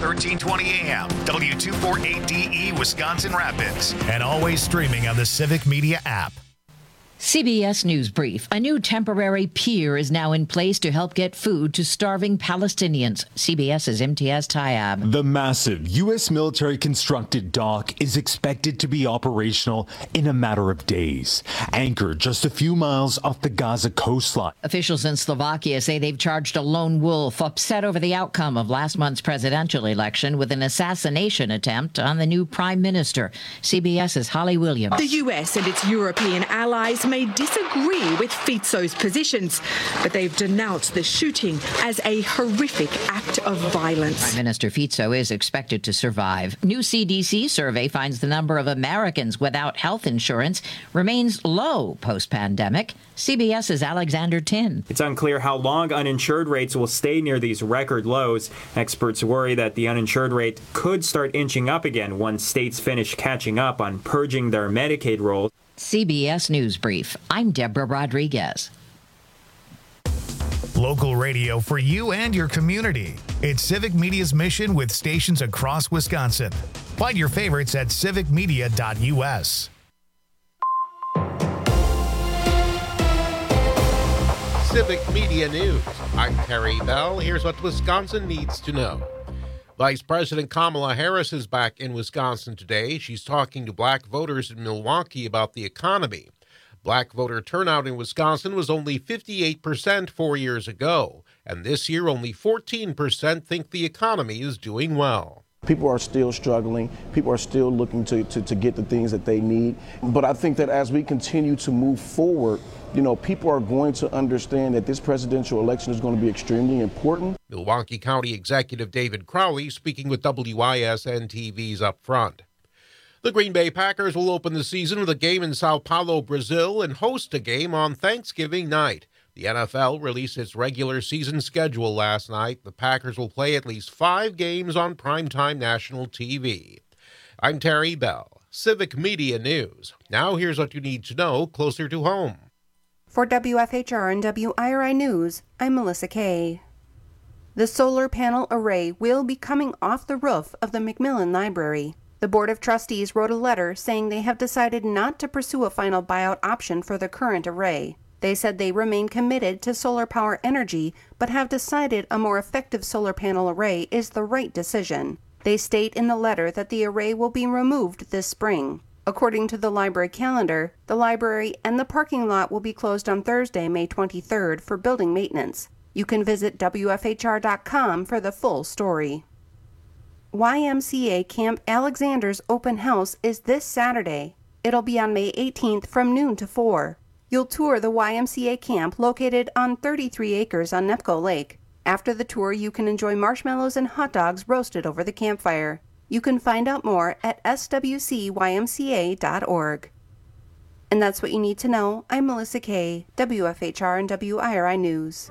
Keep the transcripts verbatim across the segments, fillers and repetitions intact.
thirteen twenty A M, W two forty-eight D E, Wisconsin Rapids, and always streaming on the Civic Media app. C B S News Brief. A new temporary pier is now in place to help get food to starving Palestinians. CBS's Imtiaz Tyab. The massive U S military-constructed dock is expected to be operational in a matter of days, anchored just a few miles off the Gaza coastline. Officials in Slovakia say they've charged a lone wolf upset over the outcome of last month's presidential election with an assassination attempt on the new prime minister. CBS's Holly Williams. The U S and its European allies may disagree with Fico's positions, but they've denounced the shooting as a horrific act of violence. Prime Minister Fico is expected to survive. New C D C survey finds the number of Americans without health insurance remains low post-pandemic. CBS's Alexander Tin. It's unclear how long uninsured rates will stay near these record lows. Experts worry that the uninsured rate could start inching up again once states finish catching up on purging their Medicaid rolls. C B S News Brief. I'm Deborah Rodriguez. Local radio for you and your community. It's Civic Media's mission with stations across Wisconsin. Find your favorites at civic media dot U S. Civic Media News. I'm Terry Bell. Here's what Wisconsin needs to know. Vice President Kamala Harris is back in Wisconsin today. She's talking to black voters in Milwaukee about the economy. Black voter turnout in Wisconsin was only fifty-eight percent four years ago, and this year only fourteen percent think the economy is doing well. People are still struggling. People are still looking to, to, to get the things that they need. But I think that as we continue to move forward, you know, people are going to understand that this presidential election is going to be extremely important. Milwaukee County Executive David Crowley speaking with W I S N T V's Up Front. The Green Bay Packers will open the season with a game in Sao Paulo, Brazil, and host a game on Thanksgiving night. The N F L released its regular season schedule last night. The Packers will play at least five games on primetime national T V. I'm Terry Bell, Civic Media News. Now here's what you need to know closer to home. For W F H R and W I R I News, I'm Melissa Kay. The solar panel array will be coming off the roof of the Macmillan Library. The Board of Trustees wrote a letter saying they have decided not to pursue a final buyout option for the current array. They said they remain committed to solar power energy, but have decided a more effective solar panel array is the right decision. They state in the letter that the array will be removed this spring. According to the library calendar, the library and the parking lot will be closed on Thursday, May twenty-third for building maintenance. You can visit W F H R dot com for the full story. Y M C A Camp Alexander's open house is this Saturday. It'll be on May eighteenth from noon to four. You'll tour the Y M C A camp located on thirty-three acres on Nepco Lake. After the tour, you can enjoy marshmallows and hot dogs roasted over the campfire. You can find out more at S W C Y M C A dot org. And that's what you need to know. I'm Melissa Kay, W F H R and W I R I News.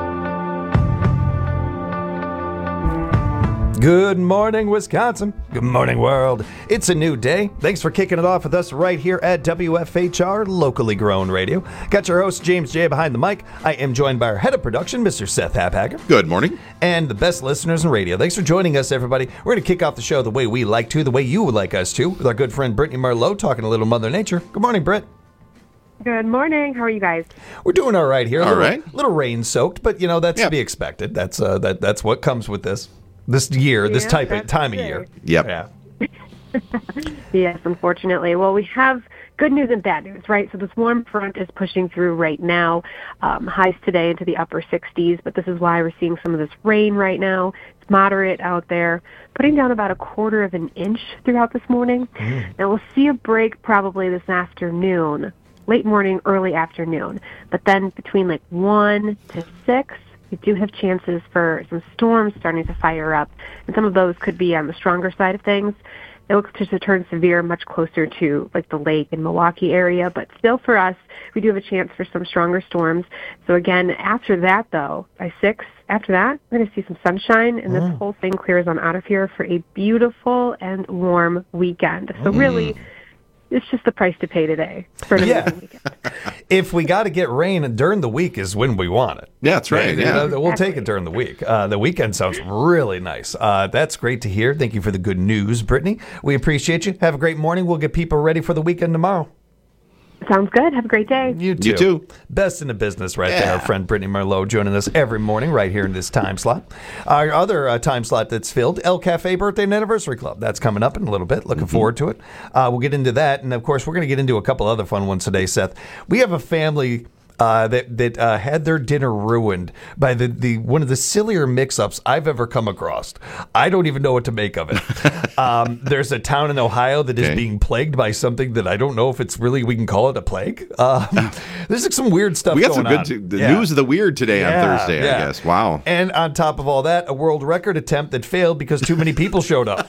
Good morning, Wisconsin. Good morning, world. It's a new day. Thanks for kicking it off with us right here at W F H R, locally grown radio. Got your host, James J. behind the mic. I am joined by our head of production, Mister Seth Haphager. Good morning. And the best listeners in radio. Thanks for joining us, everybody. We're going to kick off the show the way we like to, the way you would like us to, with our good friend Brittany Marlowe talking a little Mother Nature. Good morning, Britt. Good morning. How are you guys? We're doing all right here. A all little, right. little rain-soaked, but, you know, that's yep. to be expected. That's uh, that that's what comes with this. This year, yeah, this type of time of year. Yep. Yeah. Yes, unfortunately. Well, we have good news and bad news, right? So this warm front is pushing through right now. Um, highs today into the upper sixties, but this is why we're seeing some of this rain right now. It's moderate out there, putting down about a quarter of an inch throughout this morning. Mm. Now we'll see a break probably this afternoon, late morning, early afternoon. But then between like one to six, we do have chances for some storms starting to fire up, and some of those could be on the stronger side of things. It looks to turn severe much closer to like the lake and Milwaukee area, but still for us, we do have a chance for some stronger storms. So again, after that though, by six, after that, we're going to see some sunshine, and this mm. whole thing clears on out of here for a beautiful and warm weekend. So mm. really, it's just the price to pay today for an yeah. amazing weekend. if we got to get rain during the week is when we want it. Yeah, that's right. Yeah, Yeah. You know, we'll take it during the week. Uh, the weekend sounds really nice. Uh, that's great to hear. Thank you for the good news, Brittany. We appreciate you. Have a great morning. We'll get people ready for the weekend tomorrow. Sounds good. Have a great day. You too. You too. Best in the business right Yeah. there. Our friend Brittany Merlot joining us every morning right here in this time slot. Our other uh, time slot that's filled, El Cafe Birthday and Anniversary Club. That's coming up in a little bit. Looking mm-hmm. forward to it. Uh, we'll get into that. And, of course, we're going to get into a couple other fun ones today, Seth. We have a family... Uh, that that uh, had their dinner ruined by the, the one of the sillier mix-ups I've ever come across. I don't even know what to make of it. um, there's a town in Ohio that is okay. being plagued by something that I don't know if it's really, we can call it a plague. Um, there's like some weird stuff We got going some good on. t- the Yeah. news of the weird today Yeah, on Thursday, yeah. I guess. Wow. And on top of all that, a world record attempt that failed because too many people showed up.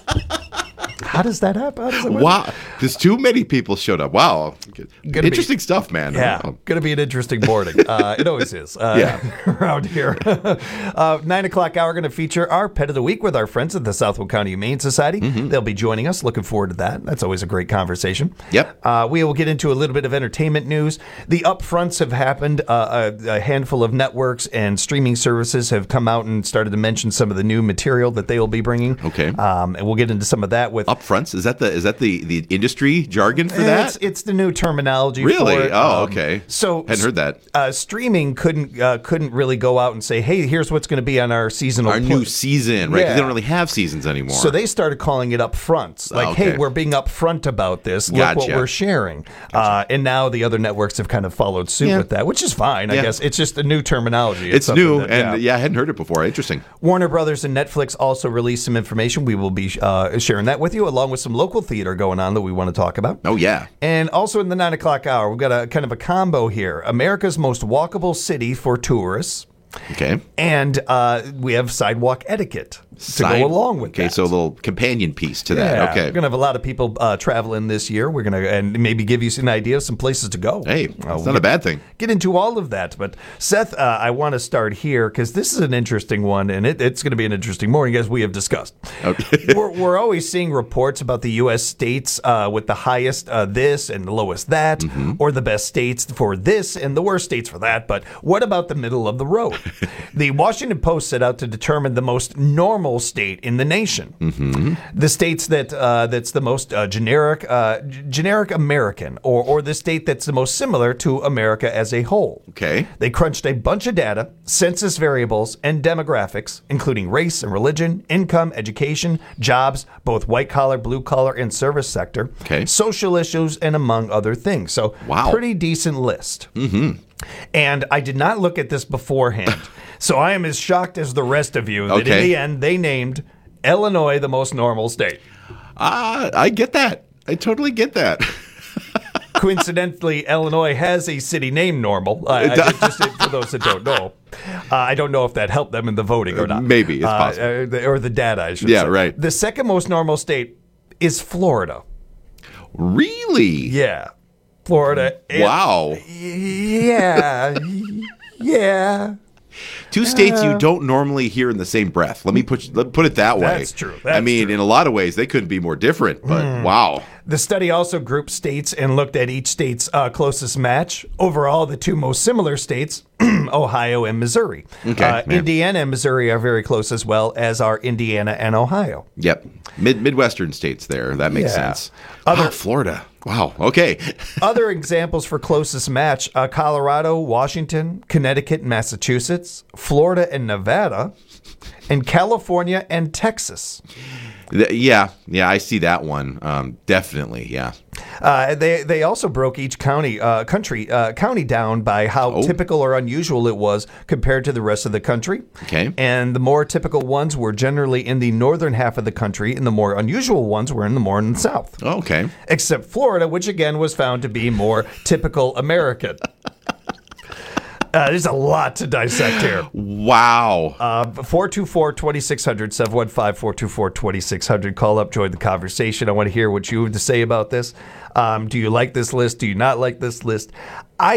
How does that happen? How does that Wow. Because too many people showed up. Wow. Gonna Interesting be, stuff, man. Yeah. Wow. Going to be an interesting morning. Uh, it always is uh, yeah. around here. uh, nine o'clock hour going to feature our Pet of the Week with our friends at the Southwold County Humane Society. Mm-hmm. They'll be joining us. Looking forward to that. That's always a great conversation. Yep. Uh, we will get into a little bit of entertainment news. The upfronts have happened. Uh, a, a handful of networks and streaming services have come out and started to mention some of the new material that they will be bringing. Okay. Um, and we'll get into some of that with upfronts. Is that the is that the, the industry jargon for that? It's, it's the new terminology. Really? For it. Oh, Um, okay. So hadn't heard that. Uh, streaming couldn't uh, couldn't really go out and say, "Hey, here's what's going to be on our seasonal Our pl-. new season, right? 'Cause Yeah. they don't really have seasons anymore. So they started calling it upfronts, like, Oh, okay. "Hey, we're being upfront about this. Look Gotcha. what we're sharing." Uh, and now the other networks have kind of followed suit Yeah. with that, which is fine, I Yeah. guess. It's just a new terminology. It's something new, that- and yeah. I hadn't heard it before. Interesting. Warner Brothers and Netflix also released some information. We will be uh, sharing that with you, along with some local theater going on that we want to talk about. Oh, yeah. And also in the nine o'clock hour, we've got a kind of a combo here. America's most walkable city for tourists. Okay. And uh, we have sidewalk etiquette to Side- go along with okay, that. so a little companion piece to Yeah, that. Okay. We're going to have a lot of people uh, traveling this year. We're going to and maybe give you some idea of some places to go. Hey, Uh, it's we'll not a get- bad thing. Get into all of that. But Seth, uh, I want to start here because this is an interesting one, and it, it's going to be an interesting morning, as we have discussed. Okay. we're, we're always seeing reports about the U S states uh, with the highest uh, this and the lowest that, Mm-hmm. or the best states for this and the worst states for that. But what about the middle of the road? The Washington Post set out to determine the most normal state in the nation. Mm-hmm. The states that uh, that's the most uh, generic, uh, g- generic American, or or the state that's the most similar to America as a whole. Okay. They crunched a bunch of data, census variables, and demographics, including race and religion, income, education, jobs, both white collar, blue collar, and service sector, Okay. social issues, and among other things. So, Wow. pretty decent list. Mm-hmm. And I did not look at this beforehand. So I am as shocked as the rest of you that in Okay. the end they named Illinois the most normal state. Ah, I get that. I totally get that. Coincidentally, Illinois has a city named Normal. Uh, I- just, just for those that don't know, uh, I don't know if that helped them in the voting or not. Maybe, it's Uh, possible. uh, the- or the data, I should Yeah, say. right. The second most normal state is Florida. Really? Yeah, Florida. And- Wow. Yeah. Yeah. Two states Uh, you don't normally hear in the same breath. Let me put let put it that way. That's true. I That's mean, true. in a lot of ways, they couldn't be more different. But Hmm. wow. The study also grouped states and looked at each state's uh, closest match. Overall, the two most similar states, Ohio and Missouri. Okay, Uh, yeah. Indiana and Missouri are very close as well, as are Indiana and Ohio. Yep. Mid Midwestern states there. That makes Yeah. sense. Other Florida. Wow. Okay. Other examples for closest match, uh, Colorado, Washington, Connecticut, and Massachusetts, Florida and Nevada, and California and Texas. Th- yeah. Yeah. I see that one. Um, definitely. Yeah. Uh, they they also broke each county uh, country uh, county down by how Oh. typical or unusual it was compared to the rest of the country. Okay. And the more typical ones were generally in the northern half of the country, and the more unusual ones were in the more in the south. Okay. Except Florida, which again was found to be more typical American. Uh, there's a lot to dissect here. Wow. Uh, four two four, two six zero zero, seven one five, four two four, two six zero zero. Call up, join the conversation. I want to hear what you have to say about this. Um, do you like this list? Do you not like this list? I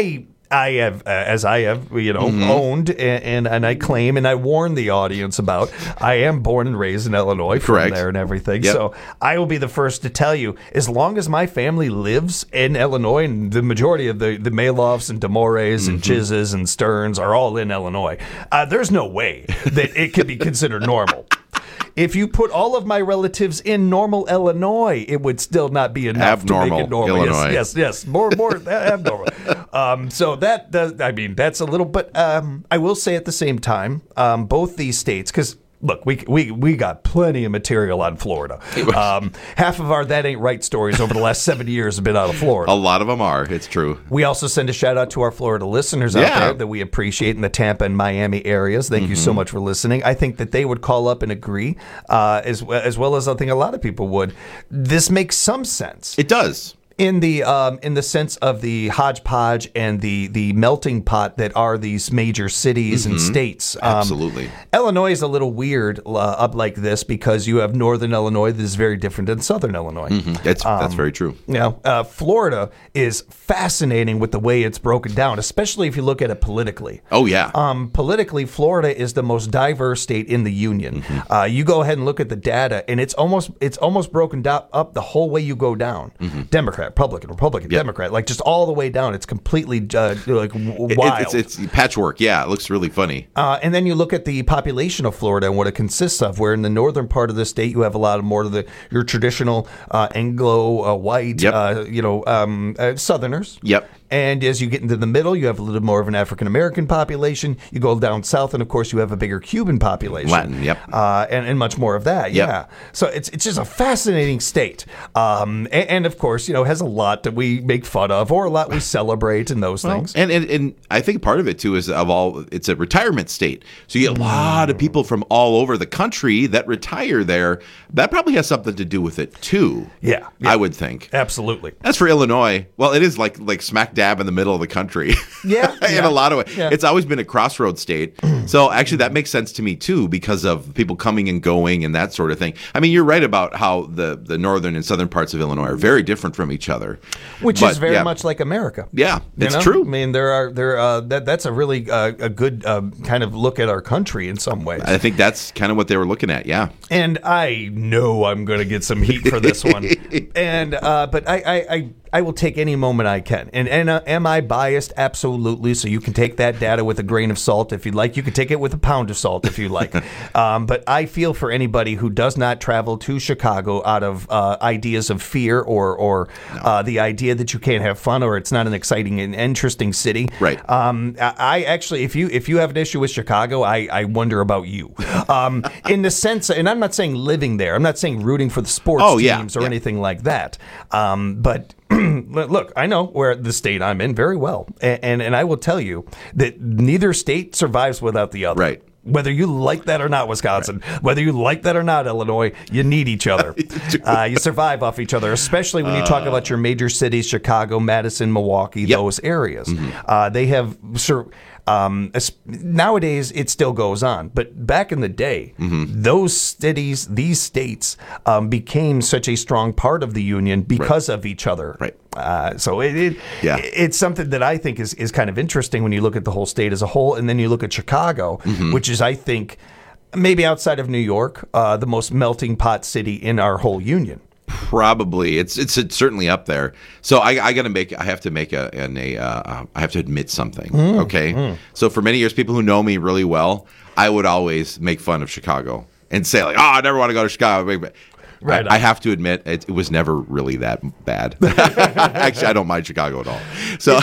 I have, uh, as I have, you know, mm-hmm. owned and, and and I claim and I warn the audience about. I am born and raised in Illinois, from Correct. there and everything. Yep. So I will be the first to tell you, as long as my family lives in Illinois, and the majority of the the Malofts and Demores and mm-hmm. Chizzes and Stearns are all in Illinois, uh, there's no way that it could be considered normal. If you put all of my relatives in normal Illinois, it would still not be enough abnormal to make it normal. Illinois. Yes, yes, yes. More, more abnormal. Um, so that does, I mean, that's a little, but um, I will say at the same time, um, both these states, because look, we we we got plenty of material on Florida. Um, half of our That Ain't Right stories over the last seventy years have been out of Florida. A lot of them are. It's true. We also send a shout out to our Florida listeners out Yeah. there that we appreciate in the Tampa and Miami areas. Thank mm-hmm. you so much for listening. I think that they would call up and agree, uh, as as well as I think a lot of people would. This makes some sense. It does. In the um, in the sense of the hodgepodge and the, the melting pot that are these major cities mm-hmm. and states. Um, Absolutely. Illinois is a little weird uh, up like this because you have northern Illinois that is very different than southern Illinois. Mm-hmm. That's, um, that's very true. You know, uh, Florida is fascinating with the way it's broken down, especially if you look at it politically. Oh, yeah. Um, politically, Florida is the most diverse state in the union. Mm-hmm. Uh, you go ahead and look at the data, and it's almost it's almost broken down up the whole way you go down. Mm-hmm. Democrat, Republican, Republican, yep. Democrat, like just all the way down. It's completely uh, like w- wild. It, it's, it's patchwork. Yeah, it looks really funny. Uh, and then you look at the population of Florida and what it consists of. Where in the northern part of the state, you have a lot of more of the your traditional uh, Anglo uh, white, yep. uh, you know, um, uh, Southerners. Yep. And as you get into the middle, you have a little more of an African American population. You go down south, and of course, you have a bigger Cuban population. Latin, yep. Uh, and, and much more of that, yep. yeah. So it's it's just a fascinating state. Um, and, and of course, you know, has a lot that we make fun of or a lot we celebrate and those well, things. And, and and I think part of it, too, is of all, it's a retirement state. So you get a lot of people from all over the country that retire there. That probably has something to do with it, too. Yeah. yeah. I would think. Absolutely. As for Illinois, well, it is like like smack dab in the middle of the country. Yeah, in yeah. a lot of ways. Yeah. It's always been a crossroads state. So actually that makes sense to me too because of people coming and going and that sort of thing. I mean, you're right about how the, the northern and southern parts of Illinois are very different from each other. Which but, is very yeah. much like America. Yeah, it's you know? true. I mean, there are there uh, that that's a really uh, a good uh, kind of look at our country in some ways. I think that's kind of what they were looking at, yeah. And I know I'm going to get some heat for this one. and uh, but I, I, I I will take any moment I can. And, and uh, am I biased? Absolutely. So you can take that data with a grain of salt if you'd like. You can take it with a pound of salt if you like. um, but I feel for anybody who does not travel to Chicago out of uh, ideas of fear or or no. uh, the idea that you can't have fun or it's not an exciting and interesting city. Right. Um, I, I actually, if you if you have an issue with Chicago, I, I wonder about you. Um, in the sense, and I'm not saying living there. I'm not saying rooting for the sports oh, yeah, teams or yeah. anything like that. Um, but look, I know where the state I'm in very well, and, and and I will tell you that neither state survives without the other. Right. Whether you like that or not, Wisconsin, right. whether you like that or not, Illinois, you need each other. uh, you survive off each other, especially when you talk about your major cities, Chicago, Madison, Milwaukee, yep. those areas. Mm-hmm. Uh, they have sur- Um, nowadays, it still goes on, but back in the day, mm-hmm. those cities, these states, um, became such a strong part of the union because right. of each other. Right. Uh, so it, it yeah. it's something that I think is, is kind of interesting when you look at the whole state as a whole, and then you look at Chicago, mm-hmm. which is, I think, maybe outside of New York, uh, the most melting pot city in our whole union. Probably it's, it's it's certainly up there. So I, I got to make I have to make a, an, a uh, I have to admit something. Mm, okay. Mm. So for many years, people who know me really well, I would always make fun of Chicago and say like, oh, I never want to go to Chicago. Right. I, I have to admit, it, it was never really that bad. Actually, I don't mind Chicago at all. So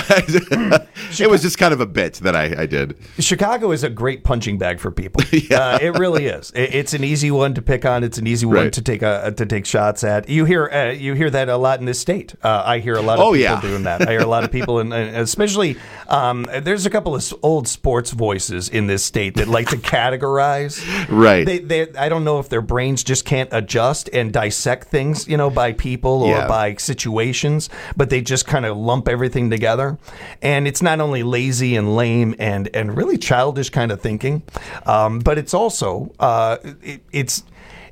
it was just kind of a bit that I, I did. Chicago is a great punching bag for people. yeah. uh, it really is. It, it's an easy one to pick on. It's an easy one right. to take a, to take shots at. You hear uh, you hear that a lot in this state. Uh, I hear a lot of oh, people yeah. doing that. I hear a lot of people, and especially um, there's a couple of old sports voices in this state that like to categorize. Right. They, they, I don't know if their brains just can't adjust and dissect things, you know, by people or yeah. by situations, but they just kind of lump everything together. And it's not only lazy and lame and, and really childish kind of thinking, um, but it's also, uh, it, it's,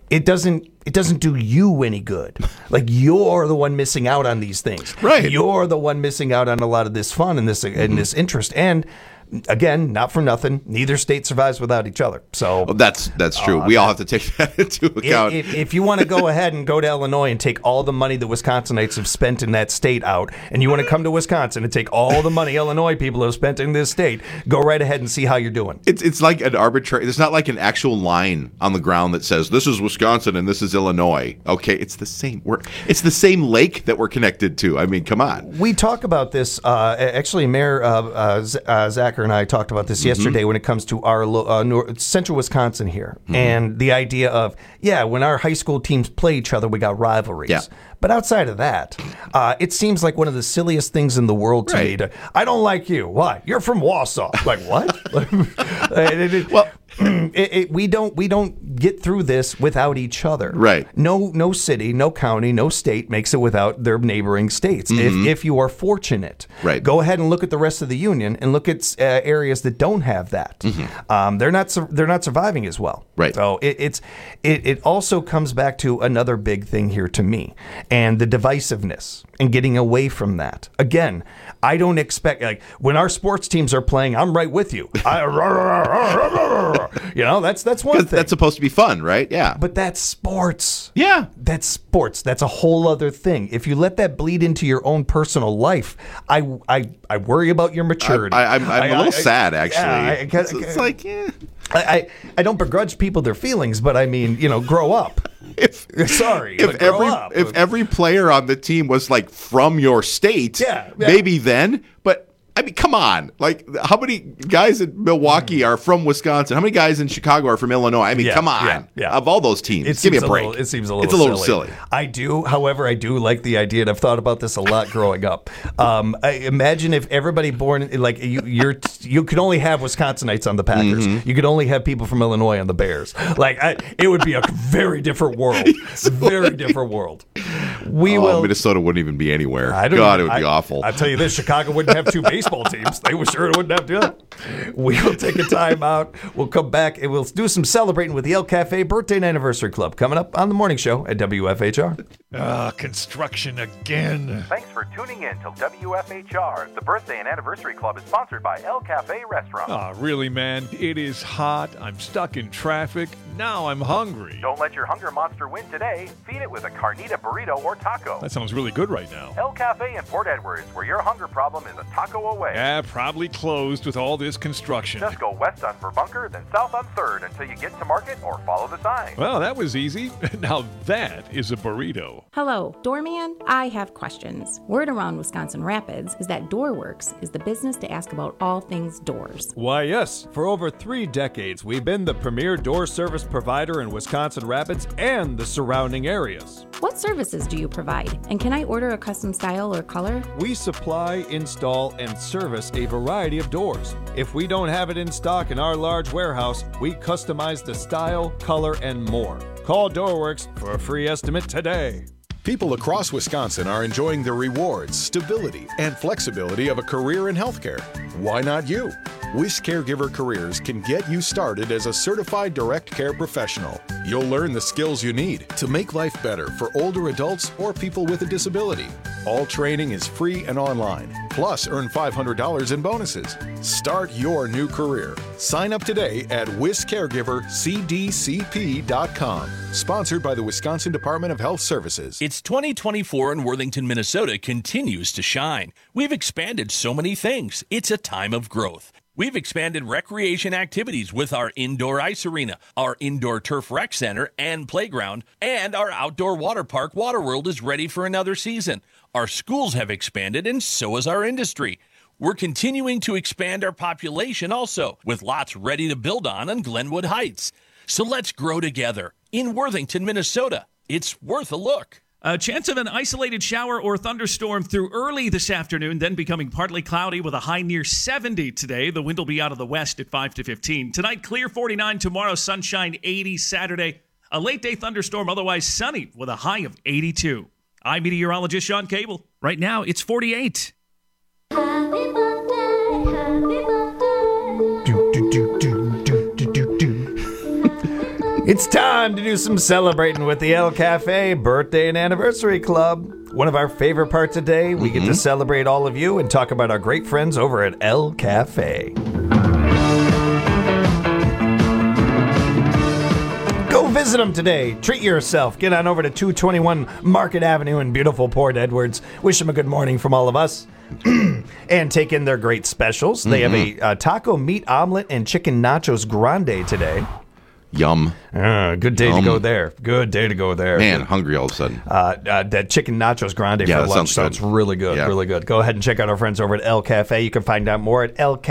it doesn't it doesn't do you any good. Like, you're the one missing out on these things. Right. You're the one missing out on a lot of this fun and this and this interest. And again, not for nothing, neither state survives without each other. So oh, that's that's true. Uh, we all have to take that into account. If, if, if you want to go ahead and go to Illinois and take all the money the Wisconsinites have spent in that state out, and you want to come to Wisconsin and take all the money Illinois people have spent in this state, go right ahead and see how you're doing. It's it's like an arbitrary. There's not like an actual line on the ground that says this is Wisconsin and this is Illinois. Okay, it's the same. We're it's the same lake that we're connected to. I mean, come on. We talk about this. Uh, actually, Mayor uh, uh, uh, Zacher and I talked about this mm-hmm. yesterday when it comes to our uh, North, central Wisconsin here, mm-hmm. and the idea of yeah, when our high school teams play each other, we got rivalries. Yeah. But outside of that, uh, it seems like one of the silliest things in the world to right. me. To, I don't like you. Why? You're from Wausau. Like what? it, it, well, it, it, we don't we don't get through this without each other. Right. No no city, no county, no state makes it without their neighboring states. Mm-hmm. If if you are fortunate, right. go ahead and look at the rest of the union and look at uh, areas that don't have that. Mm-hmm. Um, they're not su- they're not surviving as well. Right. So it, it's it it also comes back to another big thing here to me. And the divisiveness and getting away from that. Again, I don't expect, like, when our sports teams are playing, I'm right with you. I, you know, that's that's one thing. That's supposed to be fun, right? Yeah. But that's sports. Yeah. That's sports. That's a whole other thing. If you let that bleed into your own personal life, I I, I worry about your maturity. I, I'm, I'm I, a little I, sad, actually. Yeah, I, it's, it's like, yeah. I, I, I don't begrudge people their feelings, but I mean, you know, grow up. If, Sorry, if grow every up. if every player on the team was like from your state, yeah, yeah. maybe then. But I mean, come on! Like, how many guys in Milwaukee are from Wisconsin? How many guys in Chicago are from Illinois? I mean, yeah, come on! Yeah, yeah. Of all those teams, it give me a a break. Little, it seems a little. It's a little silly. silly. I do, however, I do like the idea, and I've thought about this a lot growing up. Um, I imagine if everybody born like you, you're you could only have Wisconsinites on the Packers. Mm-hmm. You could only have people from Illinois on the Bears. Like, I, it would be a very different world. Very different world. We oh, will. Minnesota wouldn't even be anywhere. I don't God, even, it would be I, awful. I'll tell you this: Chicago wouldn't have two baseball teams. They would sure wouldn't have to do that. We will take a time out. We'll come back and we'll do some celebrating with the El Cafe Birthday and Anniversary Club coming up on the morning show at W F H R. Ah, construction again. Thanks for tuning in to W F H R. The Birthday and Anniversary Club is sponsored by El Cafe Restaurant. Ah, really, man? It is hot. I'm stuck in traffic. Now I'm hungry. Don't let your hunger monster win today. Feed it with a carnita burrito or taco. That sounds really good right now. El Cafe in Port Edwards, where your hunger problem is a taco away. Yeah, probably closed with all this construction. Just go west on Verbunker, then south on third until you get to Market or follow the sign. Well, that was easy. Now that is a burrito. Hello, Doorman. I have questions. Word around Wisconsin Rapids is that DoorWorks is the business to ask about all things doors. Why, yes. For over three decades, we've been the premier door service provider in Wisconsin Rapids and the surrounding areas. What services do you provide? And can I order a custom style or color? We supply, install, and service a variety of doors. If we don't have it in stock in our large warehouse, we customize the style, color, and more. Call DoorWorks for a free estimate today. People across Wisconsin are enjoying the rewards, stability, and flexibility of a career in healthcare. Why not you? Wish Caregiver Careers can get you started as a certified direct care professional. You'll learn the skills you need to make life better for older adults or people with a disability. All training is free and online. Plus, earn five hundred dollars in bonuses. Start your new career. Sign up today at wish caregiver c d c p dot com. Sponsored by the Wisconsin Department of Health Services. It's twenty twenty-four and Worthington, Minnesota continues to shine. We've expanded so many things. It's a time of growth. We've expanded recreation activities with our indoor ice arena, our indoor turf rec center and playground, and our outdoor water park, Waterworld, is ready for another season. Our schools have expanded, and so has our industry. We're continuing to expand our population also, with lots ready to build on on Glenwood Heights. So let's grow together in Worthington, Minnesota. It's worth a look. A chance of an isolated shower or thunderstorm through early this afternoon, then becoming partly cloudy with a high near seventy today. The wind will be out of the west at five to fifteen. Tonight, clear forty-nine. Tomorrow, sunshine eighty. Saturday, a late-day thunderstorm, otherwise sunny with a high of eighty-two. I'm meteorologist Sean Cable. Right now, it's forty-eight. Happy birthday, happy birthday. Do, do, do, do, do, do, do, do. It's time to do some celebrating with the El Cafe Birthday and Anniversary Club. One of our favorite parts of the day, we mm-hmm. get to celebrate all of you and talk about our great friends over at El Cafe. Go visit them today. Treat yourself. Get on over to two twenty-one Market Avenue in beautiful Port Edwards. Wish them a good morning from all of us. And take in their great specials. Mm-hmm. They have a uh, taco meat omelet and chicken nachos grande today. Yum. Uh, good day Yum. to go there. Good day to go there. Man, good. hungry all of a sudden. Uh, uh, that chicken nachos grande yeah, for lunch sounds, sounds really good. Yeah. Really good. Go ahead and check out our friends over at El Cafe. You can find out more at el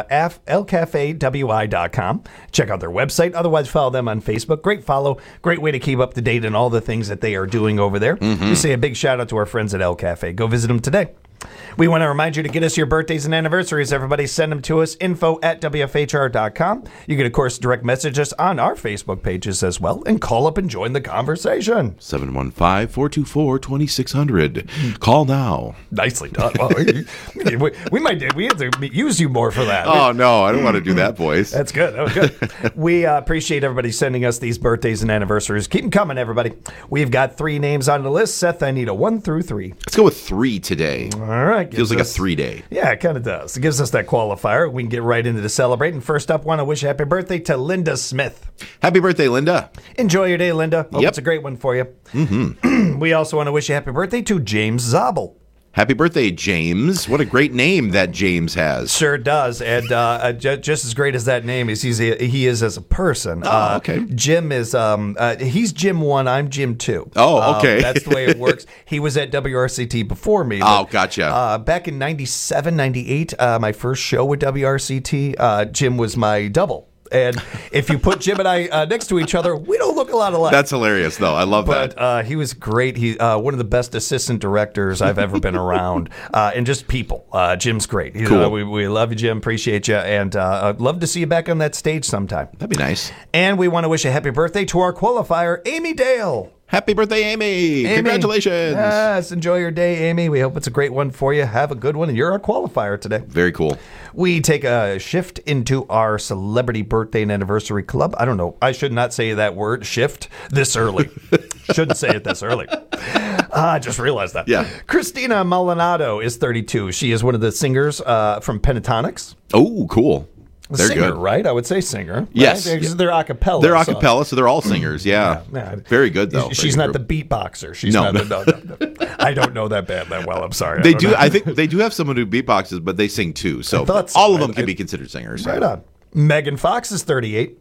cafe w i dot com. Check out their website. Otherwise, follow them on Facebook. Great follow. Great way to keep up to date on all the things that they are doing over there. Mm-hmm. We say a big shout out to our friends at El Cafe. Go visit them today. We want to remind you to get us your birthdays and anniversaries. Everybody send them to us, info at w f h r dot com. You can, of course, direct message us on our Facebook pages as well and call up and join the conversation. seven one five, four two four, two six zero zero. Call now. Nicely done. Well, we, we might we have to use you more for that. Oh, no, I don't want to do that voice. That's good. That was good. We uh, appreciate everybody sending us these birthdays and anniversaries. Keep them coming, everybody. We've got three names on the list. Seth, I need a one through three. Let's go with three today. All right. Feels like us, a three-day. Yeah, it kind of does. It gives us that qualifier. We can get right into the celebrating. First up, want to wish a happy birthday to Linda Smith. Happy birthday, Linda. Enjoy your day, Linda. Hope yep. it's a great one for you. Mm-hmm. We also want to wish a happy birthday to James Zabel. Happy birthday, James. What a great name that James has. Sure does. And uh, j- just as great as that name is, he's a, he is as a person. Oh, uh, okay. Jim is, um, uh, he's Jim one, I'm Jim two. Oh, okay. Um, that's the way it works. He was at W R C T before me. But, oh, gotcha. Uh, back in ninety-seven, ninety-eight, uh, my first show with W R C T, uh, Jim was my double. And if you put Jim and I uh, next to each other, we don't look a lot alike. That's hilarious, though. I love but, that. But uh, he was great. He uh, one of the best assistant directors I've ever been around, uh, and just people. Uh, Jim's great. He's, cool. Uh, we, we love you, Jim. Appreciate you, and uh, I'd love to see you back on that stage sometime. That'd be nice. And we want to wish a happy birthday to our qualifier, Amy Dale. Happy birthday, Amy. Amy. Congratulations. Yes, enjoy your day, Amy. We hope it's a great one for you. Have a good one, and you're our qualifier today. Very cool. We take a shift into our celebrity birthday and anniversary club. I don't know. I should not say that word, shift, this early. Shouldn't say it this early. Uh, I just realized that. Yeah. Christina Maldonado is thirty-two. She is one of the singers uh, from Pentatonix. Oh, cool. They're singer, good. right? I would say singer. Right? Yes. They're, they're a cappella. They're a so. cappella, so they're all singers, yeah. yeah, yeah. Very good, though. She's Very not good. the beatboxer. She's no. not the, no, no, no. I don't know that band that well. I'm sorry. They I do. know. I think they do have someone who beatboxes, but they sing too. So, so. all of them I, can I, be considered singers. Right on. Megan Fox is thirty-eight.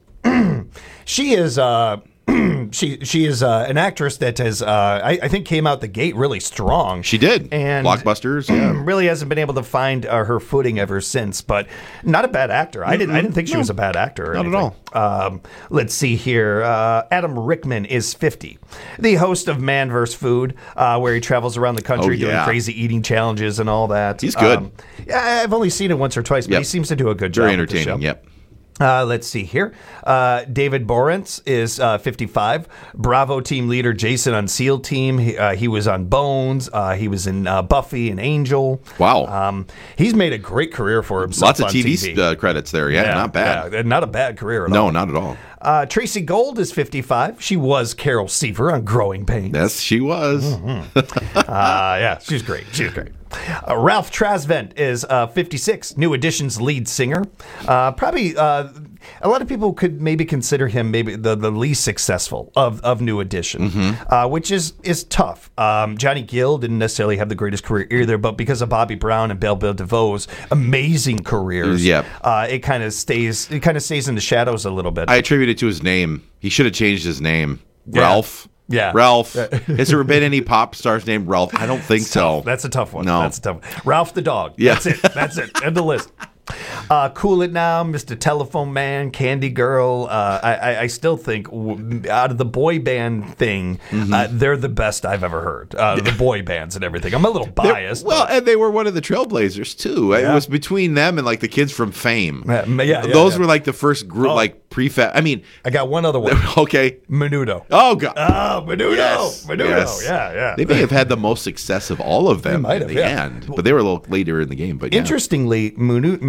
She is... Uh, she she is uh, an actress that has uh, I, I think came out the gate really strong. She did. And blockbusters. Yeah. Really hasn't been able to find uh, her footing ever since. But not a bad actor. I didn't I didn't think she no. was a bad actor. Or not anything. at all. Um, let's see here. Uh, Adam Rickman is fifty. The host of Man vs. Food, uh, where he travels around the country oh, yeah. doing crazy eating challenges and all that. He's good. Um, yeah, I've only seen it once or twice, but yep. he seems to do a good job. Very entertaining. Yep. Uh, let's see here. Uh, David Borentz is uh, fifty-five. Bravo team leader Jason on SEAL team. He, uh, he was on Bones. Uh, he was in uh, Buffy and Angel. Wow. Um, he's made a great career for himself. Lots of on T V, T V. Uh, credits there. Yeah, yeah, not bad. Yeah, not a bad career at no, all. No, not at all. Uh, Tracy Gold is fifty-five. She was Carol Seaver on Growing Pains. Yes, she was. Mm-hmm. uh, yeah, she's great. She's great. Uh, Ralph Trasvent is uh, fifty-six, New Edition's lead singer. Uh, probably uh, a lot of people could maybe consider him maybe the, the least successful of, of New Edition, mm-hmm. uh, which is is tough. Um, Johnny Gill didn't necessarily have the greatest career either, but because of Bobby Brown and Belle Bill DeVoe's amazing careers, yep. uh, it kind of stays it kind of stays in the shadows a little bit. I attribute it to his name. He should have changed his name. Yeah. Ralph. Yeah. Ralph. Has there been any pop stars named Ralph? I don't think so. That's a tough one. No. That's a tough one. Ralph the dog. Yeah. That's it. That's it. End the list. Uh, Cool It Now, Mister Telephone Man, Candy Girl. Uh, I, I, I still think w- out of the boy band thing, mm-hmm. uh, they're the best I've ever heard. Uh, the boy bands and everything. I'm a little biased. They're, well, and they were one of the trailblazers too. Yeah. It was between them and like the kids from Fame. Yeah, yeah, Those yeah. were like the first group, oh. like prefab. I mean, I got one other one. Okay, Menudo. Oh god. Oh, Menudo. Yes. Menudo. Yes. Yeah, yeah. They may have had the most success of all of them might in have, the yeah. end, but they were a little later in the game. But yeah. Interestingly, Menu- Menudo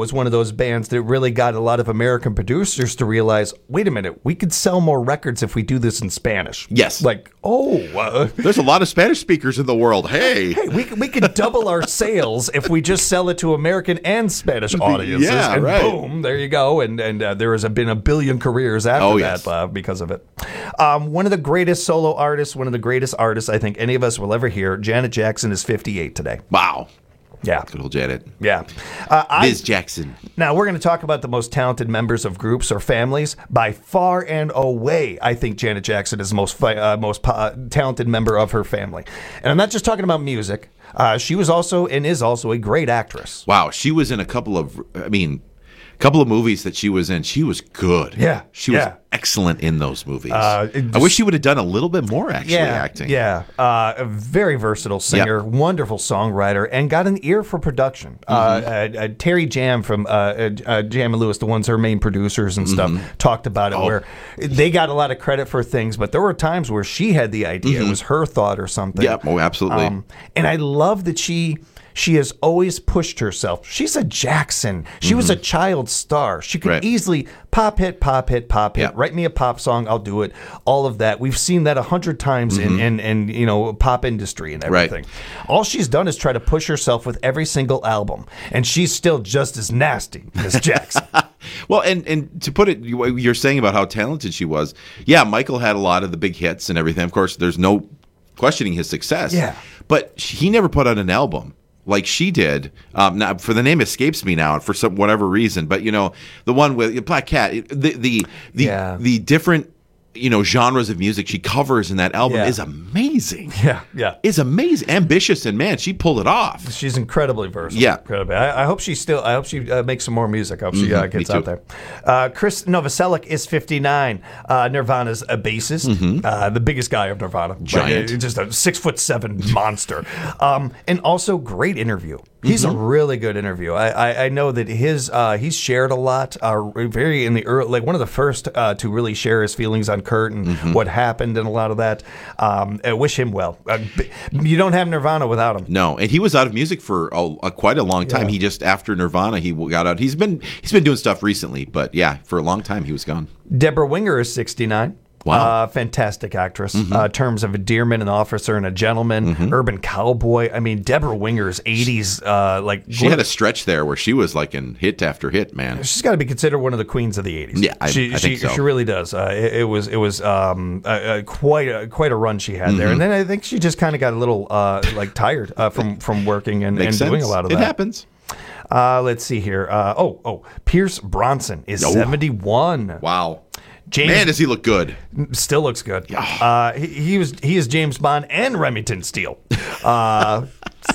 was one of those bands that really got a lot of American producers to realize, wait a minute, we could sell more records if we do this in Spanish. Yes. Like, oh. Uh, There's a lot of Spanish speakers in the world. Hey. Hey, we, we could double our sales if we just sell it to American and Spanish audiences. Yeah, and right. boom, there you go. And and uh, there has been a billion careers after Oh, that yes. uh, because of it. Um, one of the greatest solo artists, one of the greatest artists I think any of us will ever hear, Janet Jackson is fifty-eight today. Wow. Yeah. Good old Janet. Yeah. Uh, I, Miz Jackson. Now, we're going to talk about the most talented members of groups or families. By far and away, I think Janet Jackson is the most, fi- uh, most uh, talented member of her family. And I'm not just talking about music. Uh, she was also and is also a great actress. Wow. She was in a couple of, I mean, a couple of movies that she was in. She was good. Yeah. She yeah. was excellent in those movies. Uh, it I wish she would have done a little bit more actually yeah, acting. Yeah, uh, a very versatile singer, Yep. wonderful songwriter, and got an ear for production. Uh, uh, uh, Terry Jam from uh, uh, uh, Jam and Lewis, the ones her main producers and stuff, talked about it, Oh. where they got a lot of credit for things, but there were times where she had the idea. It Mhm. was her thought or something. Yeah, oh, absolutely. Um, and I love that she... She has always pushed herself. She's a Jackson. She was a child star. She could Right. easily pop hit, pop hit, pop hit. Yeah. Write me a pop song, I'll do it. All of that. We've seen that a hundred times in, in, in you know pop industry and Right. everything. All she's done is try to push herself with every single album, and she's still just as nasty as Jackson. Well, and, and to put it, you- you're saying about how talented she was. Yeah, Michael had a lot of the big hits and everything. Of course, there's no questioning his success. Yeah. But he never put out an album like she did. Um, now, for the name escapes me now for some whatever reason. But you know, the one with Black Cat, it- the the the, Yeah. the different you know genres of music she covers in that album Yeah. is amazing. Yeah, yeah. Is amazing, ambitious, and man, she pulled it off. She's incredibly versatile. Yeah. incredibly. I, I hope she still. I hope she uh, makes some more music. I hope she uh, Mhm, gets me out too. there. Uh, Chris Novoselic is fifty-nine. Uh, Nirvana's a bassist, uh, the biggest guy of Nirvana, Mm-hmm. Giant. Like, uh, just a six foot seven monster, um, and also great interview. He's Mm-hmm. a really good interview. I, I, I know that his uh, he's shared a lot. Uh, very in the early, like one of the first uh, to really share his feelings on Kurt and Mm-hmm. what happened and a lot of that. Um, I wish him well. Uh, b- you don't have Nirvana without him. No, and he was out of music for a, a, quite a long time. Yeah. He just after Nirvana, he got out. He's been he's been doing stuff recently, but yeah, for a long time he was gone. Deborah Winger is sixty-nine. Wow. Uh, fantastic actress. Uh, terms of a dearman, an officer, and a gentleman, urban cowboy. I mean, Deborah Winger's eighties, uh, like She had a stretch there where she was like in hit after hit, man. she's got to be considered one of the queens of the eighties. Yeah, I- she, I she, think so. she really does. Uh, it, it was it was um, uh, uh, quite a, quite a run she had there, Mhm. and then I think she just kind of got a little uh, like tired uh, from from working and, and Makes doing a sense. lot of It that. happens. Uh, let's see here. Uh, oh oh, Pierce Bronson is Oh. seventy-one. Wow. James Man, does he look good? Still looks good. Uh, he, he was he is James Bond and Remington Steele. Uh,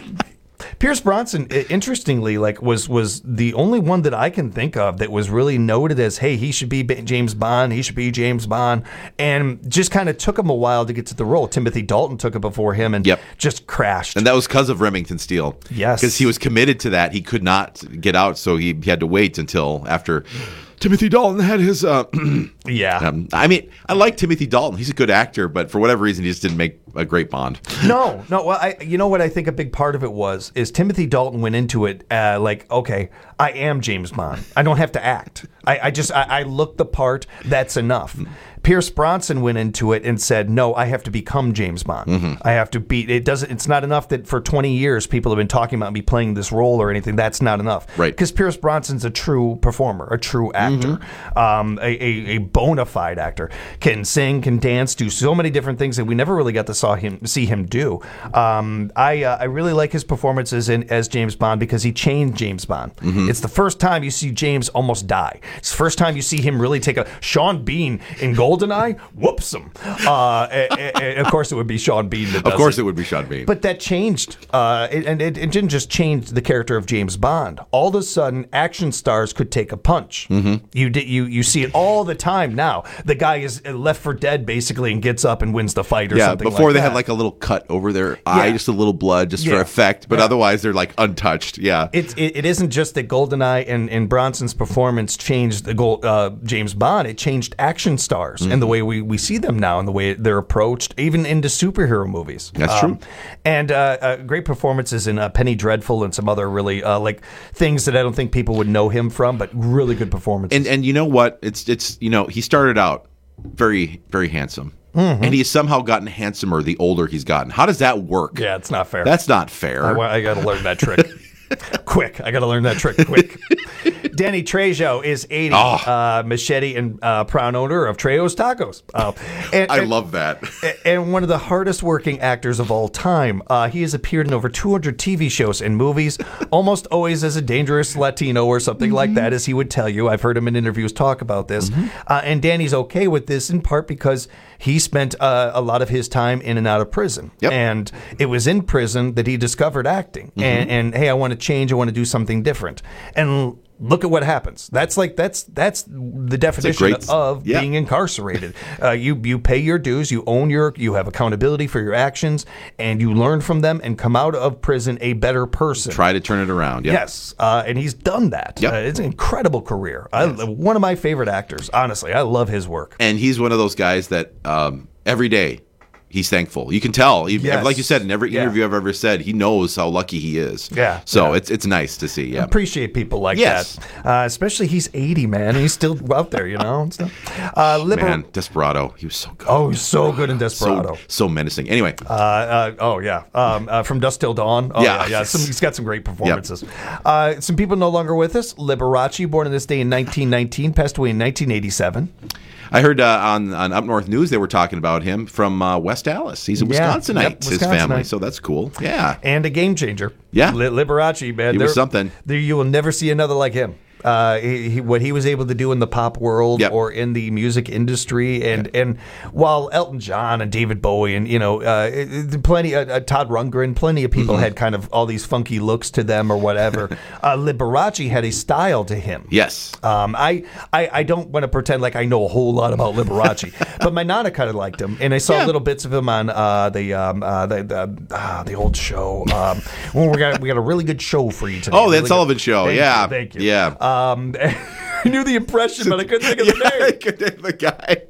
Pierce Bronson, i- interestingly, like was was the only one that I can think of that was really noted as, hey, he should be B- James Bond, he should be James Bond, and just kind of took him a while to get to the role. Timothy Dalton took it before him and Yep. just crashed. And that was because of Remington Steele. Yes. Because he was committed to that. He could not get out, so he, he had to wait until after Timothy Dalton had his. Uh, yeah. Um, I mean, I like Timothy Dalton. He's a good actor, but for whatever reason, he just didn't make a great Bond. No, no. Well, I, you know what I think a big part of it was is Timothy Dalton went into it uh, like, okay, I am James Bond. I don't have to act. I, I just I, I look the part. That's enough. Pierce Bronson went into it and said, no, I have to become James Bond. Mm-hmm. I have to be. It doesn't. It's not enough that for twenty years people have been talking about me playing this role or anything. That's not enough. Right. Because Pierce Bronson's a true performer, a true actor, um, a, a, a bona fide actor. Can sing, can dance, do so many different things that we never really got to saw him see him do. Um, I uh, I really like his performances in as James Bond because he changed James Bond. It's the first time you see James almost die. It's the first time you see him really take a Sean Bean in GoldenEye, whoops him. Uh, and, and of course, it would be Sean Bean that does Of course, it. it would be Sean Bean. But that changed, uh, it, and it, it didn't just change the character of James Bond. All of a sudden, action stars could take a punch. Mm-hmm. You di- you you see it all the time now. The guy is left for dead basically and gets up and wins the fight or yeah, something. before like they that. had like a little cut over their eye, Yeah. just a little blood, just Yeah. for effect. But Yeah. otherwise, they're like untouched. Yeah. It's it, it isn't just that GoldenEye and, and Bronson's performance changed the gold, uh, James Bond. It changed action stars. stars and the way we, we see them now and the way they're approached, even into superhero movies. That's um, true. And uh, uh, great performances in uh, Penny Dreadful and some other really uh, like things that I don't think people would know him from, but really good performances. And and you know what? It's it's you know he started out very very handsome. Mhm. And he's somehow gotten handsomer the older he's gotten. How does that work? Yeah, it's not fair. That's not fair. I, I got to learn that trick. Quick. I got to learn that trick quick. Danny Trejo is eighty, Oh. uh, machete and uh, proud owner of Trejo's Tacos. Uh, and, I and- love that. And one of the hardest working actors of all time. Uh, he has appeared in over two hundred T V shows and movies, almost always as a dangerous Latino or something like that, as he would tell you. I've heard him in interviews talk about this. Uh, and Danny's okay with this in part because he spent uh, a lot of his time in and out of prison. And it was in prison that he discovered acting. And, and hey, I want to change. I want to do something different. And look at what happens. That's like that's that's the definition great- of yeah. being incarcerated. Uh, you you pay your dues, you own your, you have accountability for your actions, and you learn from them and come out of prison a better person. Try to turn it around. Yep. Yes, uh, and he's done that. Yep. Uh, it's an incredible career. I, one of my favorite actors. Honestly, I love his work. And he's one of those guys that um, every day he's thankful. You can tell, He- Yes. like you said, in every Yeah. interview I've ever said, he knows how lucky he is. Yeah. So it's it's nice to see. Yeah. Appreciate people like Yes. that. Uh, especially he's eighty, man. And he's still out there, you know. And stuff. Uh, Liber- Man, Desperado, he was so good. Oh, he's so good in Desperado. So, so menacing. Anyway, Uh, uh, oh yeah, um, uh, from Dusk Till Dawn. Oh, Yeah. yeah, yeah. Some, he's got some great performances. Uh, some people no longer with us. Liberace, born on this day in nineteen nineteen, passed away in nineteen eighty-seven. I heard uh, on on Up North News they were talking about him from uh, West Dallas. He's a Yeah. Wisconsinite, Yep, his family, Wisconsinite. so that's cool. Yeah. And a game changer. Yeah. Li- Liberace, man. He was There- something. There, you will never see another like him. Uh, he, he, what he was able to do in the pop world or in the music industry, and and while Elton John and David Bowie and you know uh, it- it- plenty uh, uh, Todd Rundgren, plenty of people Mhm. had kind of all these funky looks to them or whatever. uh, Liberace had a style to him. Yes. Um, I, I I don't want to pretend like I know a whole lot about Liberace, but my nana kind of liked him, and I saw Yeah. little bits of him on uh, the um, uh, the the, uh, the old show. Um, well, we got we got a really good show for you today. Oh, that Really Sullivan good- show. Thank Yeah. you, thank you. Yeah. Um, I knew the impression, but I couldn't think of the name. I couldn't think of the guy.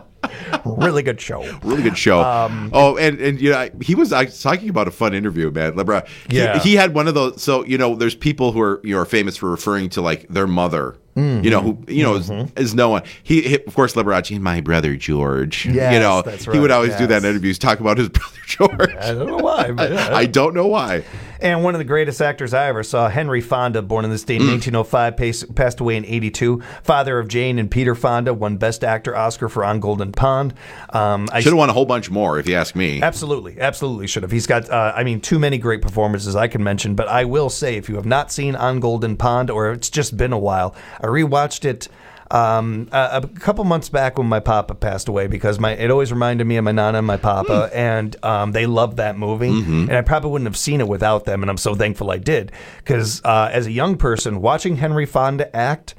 Really good show. Really good show. Um, oh, and and you know, I- he was I was talking about a fun interview, man. Lebra, he, Yeah. he had one of those. So you know, there's people who are you know are famous for referring to like their mother. You know who you know is, is no one. He, he of course Liberace, my brother George. Yes, you know that's he would right, always do that in yes. interviews, talk about his brother George. I don't know why. but, yeah. I don't know why. And one of the greatest actors I ever saw, Henry Fonda, born in this day in Mm. nineteen oh five, pas- passed away in eighty-two. Father of Jane and Peter Fonda, won Best Actor Oscar for On Golden Pond. Um, I Should have won a whole bunch more, if you ask me. Absolutely, absolutely should have. He's got, uh, I mean, too many great performances I can mention, but I will say, if you have not seen On Golden Pond, or it's just been a while, I rewatched it um, a, a couple months back when my papa passed away, because my it always reminded me of my nana and my papa, and um, they loved that movie, Mhm. and I probably wouldn't have seen it without them, and I'm so thankful I did, because uh, as a young person, watching Henry Fonda act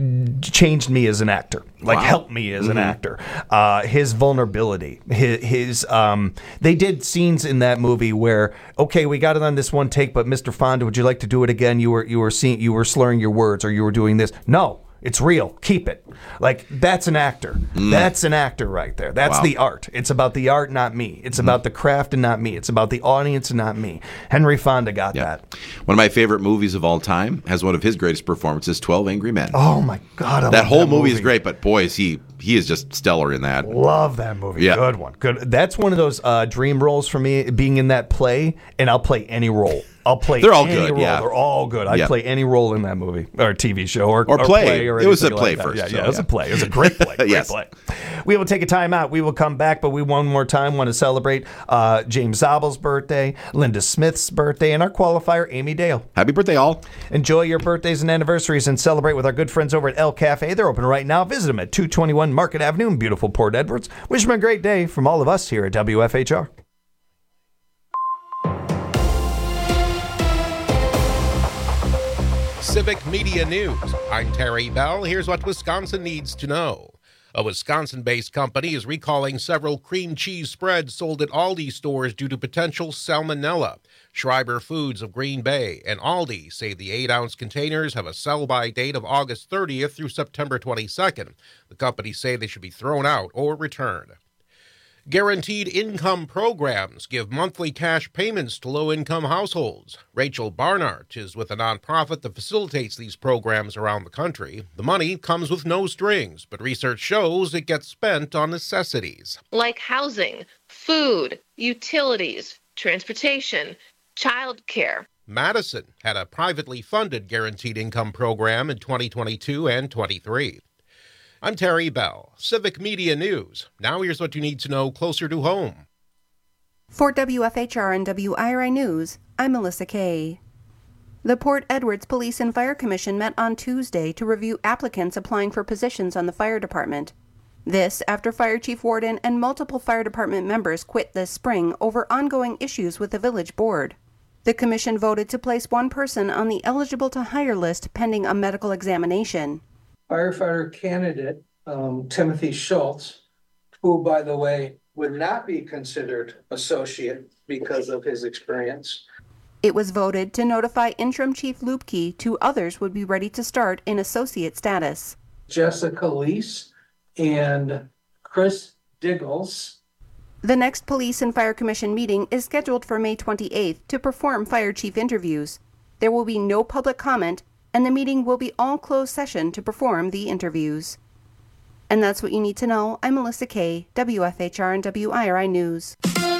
changed me as an actor, like Wow. helped me as an Mhm. actor. Uh, his vulnerability, his, his um, they did scenes in that movie where, okay, we got it on this one take, but Mister Fonda, would you like to do it again? You were you were seeing you were slurring your words, or you were doing this. No. It's real. Keep it. Like, that's an actor. Mm. That's an actor right there. That's Wow. the art. It's about the art, not me. It's about the craft and not me. It's about the audience and not me. Henry Fonda got that. One of my favorite movies of all time has one of his greatest performances, twelve Angry Men. Oh my God. I that love whole that movie, is movie. great, but boy, is he he is just stellar in that. Love that movie. Yeah. Good one. Good. That's one of those uh, dream roles for me, being in that play, and I'll play any role. I'll play They're all any good, role. yeah. They're all good. I'd Yeah. play any role in that movie or T V show or, Or play. or It was a anything play like that. first, Yeah, so, yeah, it was yeah. a play. It was a great play. Great Yes. play. We will take a time out. We will come back, but we one more time want to celebrate uh, James Zabel's birthday, Linda Smith's birthday, and our qualifier, Amy Dale. Happy birthday, all. Enjoy your birthdays and anniversaries and celebrate with our good friends over at El Cafe. They're open right now. Visit them at two twenty-one Market Avenue in beautiful Port Edwards. Wish them a great day from all of us here at W F H R. Civic Media News. I'm Terry Bell. Here's what Wisconsin needs to know. A Wisconsin-based company is recalling several cream cheese spreads sold at Aldi stores due to potential salmonella. Schreiber Foods of Green Bay and Aldi say the eight-ounce containers have a sell-by date of August thirtieth through September twenty-second. The companies say they should be thrown out or returned. Guaranteed income programs give monthly cash payments to low-income households. Rachel Barnart is with a nonprofit that facilitates these programs around the country. The money comes with no strings, but research shows it gets spent on necessities. Like housing, food, utilities, transportation, child care. Madison had a privately funded guaranteed income program in twenty twenty-two and twenty-three. I'm Terry Bell, Civic Media News. Now here's what you need to know closer to home. For W F H R and W I R I News, I'm Melissa Kay. The Port Edwards Police and Fire Commission met on Tuesday to review applicants applying for positions on the fire department. This after Fire Chief Warden and multiple fire department members quit this spring over ongoing issues with the village board. The commission voted to place one person on the eligible to hire list pending a medical examination. Firefighter candidate um, Timothy Schultz, who, by the way, would not be considered associate because of his experience. It was voted to notify Interim Chief Lupke two others would be ready to start in associate status. Jessica Leese and Chris Diggles. The next Police and Fire Commission meeting is scheduled for May twenty-eighth to perform fire chief interviews. There will be no public comment, and the meeting will be all closed session to perform the interviews. And that's what you need to know. I'm Melissa Kay, W F H R and W I R I News.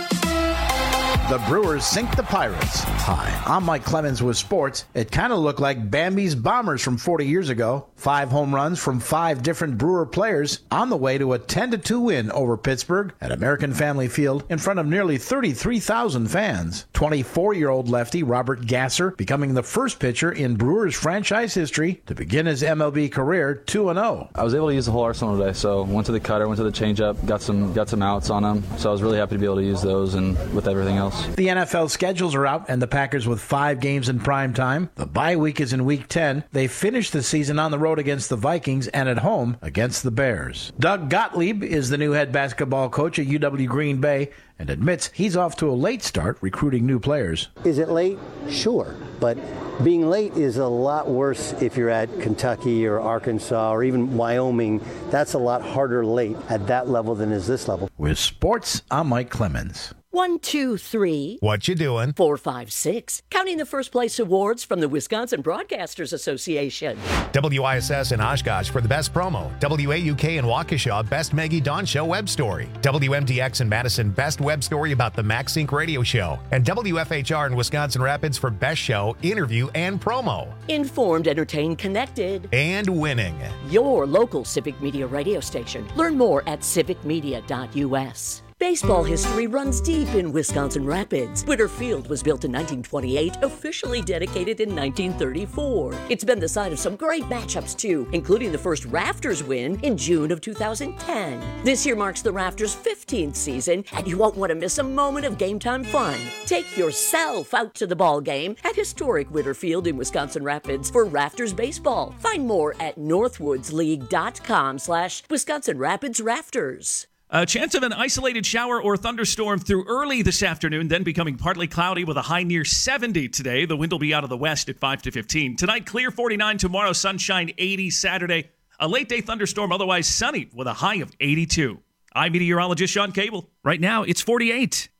The Brewers sink the Pirates. Hi, I'm Mike Clemens with sports. It kind of looked like Bambi's Bombers from forty years ago. Five home runs from five different Brewer players on the way to a ten to two win over Pittsburgh at American Family Field in front of nearly thirty-three thousand fans. twenty-four-year-old lefty Robert Gasser becoming the first pitcher in Brewers franchise history to begin his M L B career two and oh. I was able to use the whole arsenal today, so went to the cutter, went to the changeup, got some got some outs on them. So I was really happy to be able to use those and with everything else. The N F L schedules are out, and the Packers with five games in prime time. The bye week is in week ten. They finished the season on the road against the Vikings and at home against the Bears. Doug Gottlieb is the new head basketball coach at U W Green Bay and admits he's off to a late start recruiting new players. Is it late? Sure. But being late is a lot worse if you're at Kentucky or Arkansas or even Wyoming. That's a lot harder late at that level than is this level. With sports, I'm Mike Clemens. One, two, three. What you doing? Four, five, six. Counting the first place awards from the Wisconsin Broadcasters Association. W I S S in Oshkosh for the best promo. W A U K in Waukesha, best Maggie Dawn Show web story. W M D X in Madison, best web story about the MaxSync radio show. And W F H R in Wisconsin Rapids for best show, interview, and promo. Informed, entertained, connected. And winning. Your local Civic Media radio station. Learn more at civic media dot U S. Baseball history runs deep in Wisconsin Rapids. Witter Field was built in nineteen twenty-eight, officially dedicated in nineteen thirty-four. It's been the site of some great matchups too, including the first Rafters win in June of two thousand ten. This year marks the Rafters' fifteenth season, and you won't want to miss a moment of game time fun. Take yourself out to the ball game at historic Witter Field in Wisconsin Rapids for Rafters baseball. Find more at northwoodsleague.com slash Wisconsin Rapids Rafters. A chance of an isolated shower or thunderstorm through early this afternoon, then becoming partly cloudy with a high near seventy today. The wind will be out of the west at five to fifteen. Tonight, clear forty-nine. Tomorrow, sunshine eighty. Saturday, a late-day thunderstorm, otherwise sunny with a high of eighty-two. I'm meteorologist Sean Cable. Right now, it's forty-eight.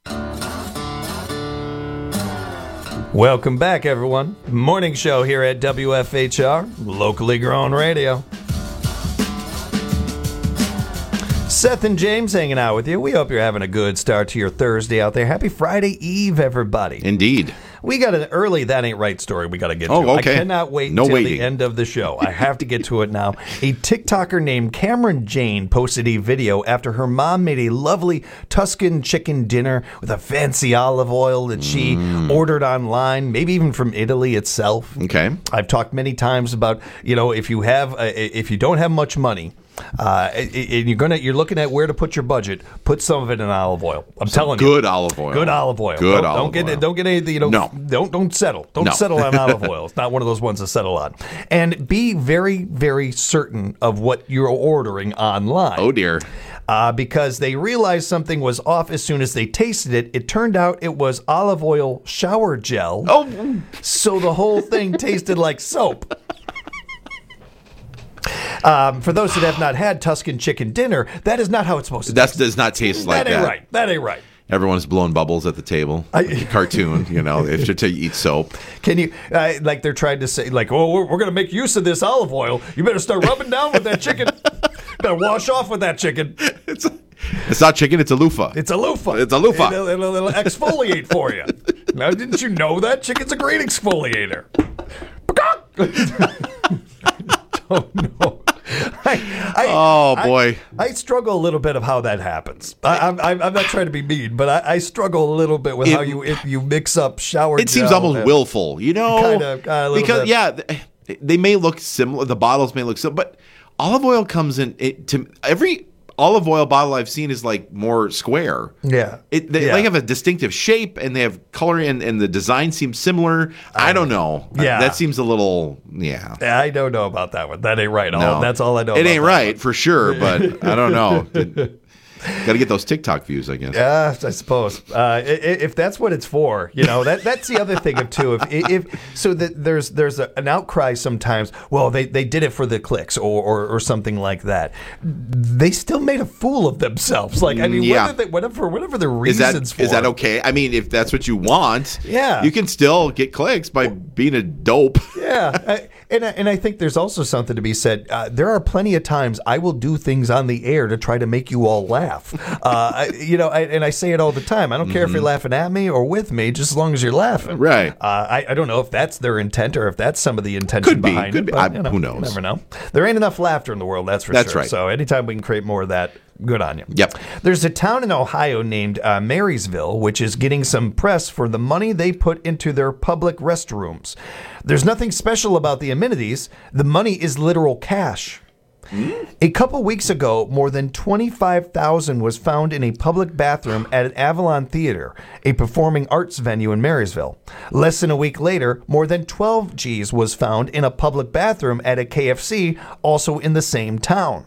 Welcome back, everyone. Morning show here at W F H R, locally grown radio. Seth and James hanging out with you. We hope you're having a good start to your Thursday out there. Happy Friday Eve, everybody. Indeed. We got an early That Ain't Right story we got to get oh, to. Okay. I cannot wait no until waiting. the end of the show. I have to get to it now. A TikToker named Cameron Jane posted a video after her mom made a lovely Tuscan chicken dinner with a fancy olive oil that she mm. ordered online, maybe even from Italy itself. Okay. I've talked many times about, you know, if you have, uh, if you don't have much money, Uh, and you're gonna you're looking at where to put your budget. Put some of it in olive oil. I'm Some telling good you, Good olive oil. Good olive oil. Good don't, olive don't get oil. Don't get anything. You know, No. Don't don't settle. Don't No. settle on olive oil. It's not one of those ones to settle on. And be very very certain of what you're ordering online. Oh dear. Uh, because they realized something was off as soon as they tasted it. It turned out it was olive oil shower gel. Oh, so the whole thing tasted like soap. Um, for those that have not had Tuscan chicken dinner, that is not how it's supposed to That taste. does not taste like that ain't that. right. That ain't right. Everyone's blowing bubbles at the table. Like a cartoon, you know, if you're to eat soap. Can you, uh, like they're trying to say, like, oh, we're, we're going to make use of this olive oil. You better start rubbing down with that chicken. Better wash off with that chicken. It's, it's not chicken, it's a loofah. It's a loofah. It's a loofah. It'll, it'll, it'll exfoliate for you. Now, didn't you know that? Chicken's a great exfoliator. Don't know. I, I, Oh, boy. I, I struggle a little bit of how that happens. I, I'm, I'm I'm not trying to be mean, but I, I struggle a little bit with It- how you if you mix up shower. It seems gel almost and- willful, you know? Kind of, uh, a little because bit. yeah, th- they may look similar. The bottles may look similar, but olive oil comes in it, to every olive oil bottle I've seen is like more square. Yeah, It, they Yeah. like have a distinctive shape and they have color and, and the design seems similar. I don't know. yeah. that seems a little yeah. I don't know about that one. That ain't right. All, No. that's all I know. It about ain't that right for sure, but I don't know. Got to get those TikTok views, I guess. Yeah, I suppose. Uh, i- i- if that's what it's for, you know, that that's the other thing of too. If, if so, that there's there's a, an outcry sometimes. Well, they, they did it for the clicks or, or or something like that. They still made a fool of themselves. Like I mean, Yeah. whether they, whatever whatever the Is that reasons for is that it. okay? I mean, if that's what you want, Yeah. you can still get clicks by being a dope. Yeah, I, and I, and I think there's also something to be said. Uh, there are plenty of times I will do things on the air to try to make you all laugh. Uh, I, you know, I, and I say it all the time. I don't care if you're laughing at me or with me, just as long as you're laughing. Right. Uh, I, I don't know if that's their intent or if that's some of the intention Could be, behind could it. be. But, I- you know, who knows? You never know. There ain't enough laughter in the world, that's for That's sure. right. So anytime we can create more of that, good on you. Yep. There's a town in Ohio named uh, Marysville, which is getting some press for the money they put into their public restrooms. There's nothing special about the amenities. The money is literal cash. A couple weeks ago, more than twenty-five thousand dollars was found in a public bathroom at an Avalon Theater, a performing arts venue in Marysville. Less than a week later, more than twelve G's was found in a public bathroom at a K F C, also in the same town.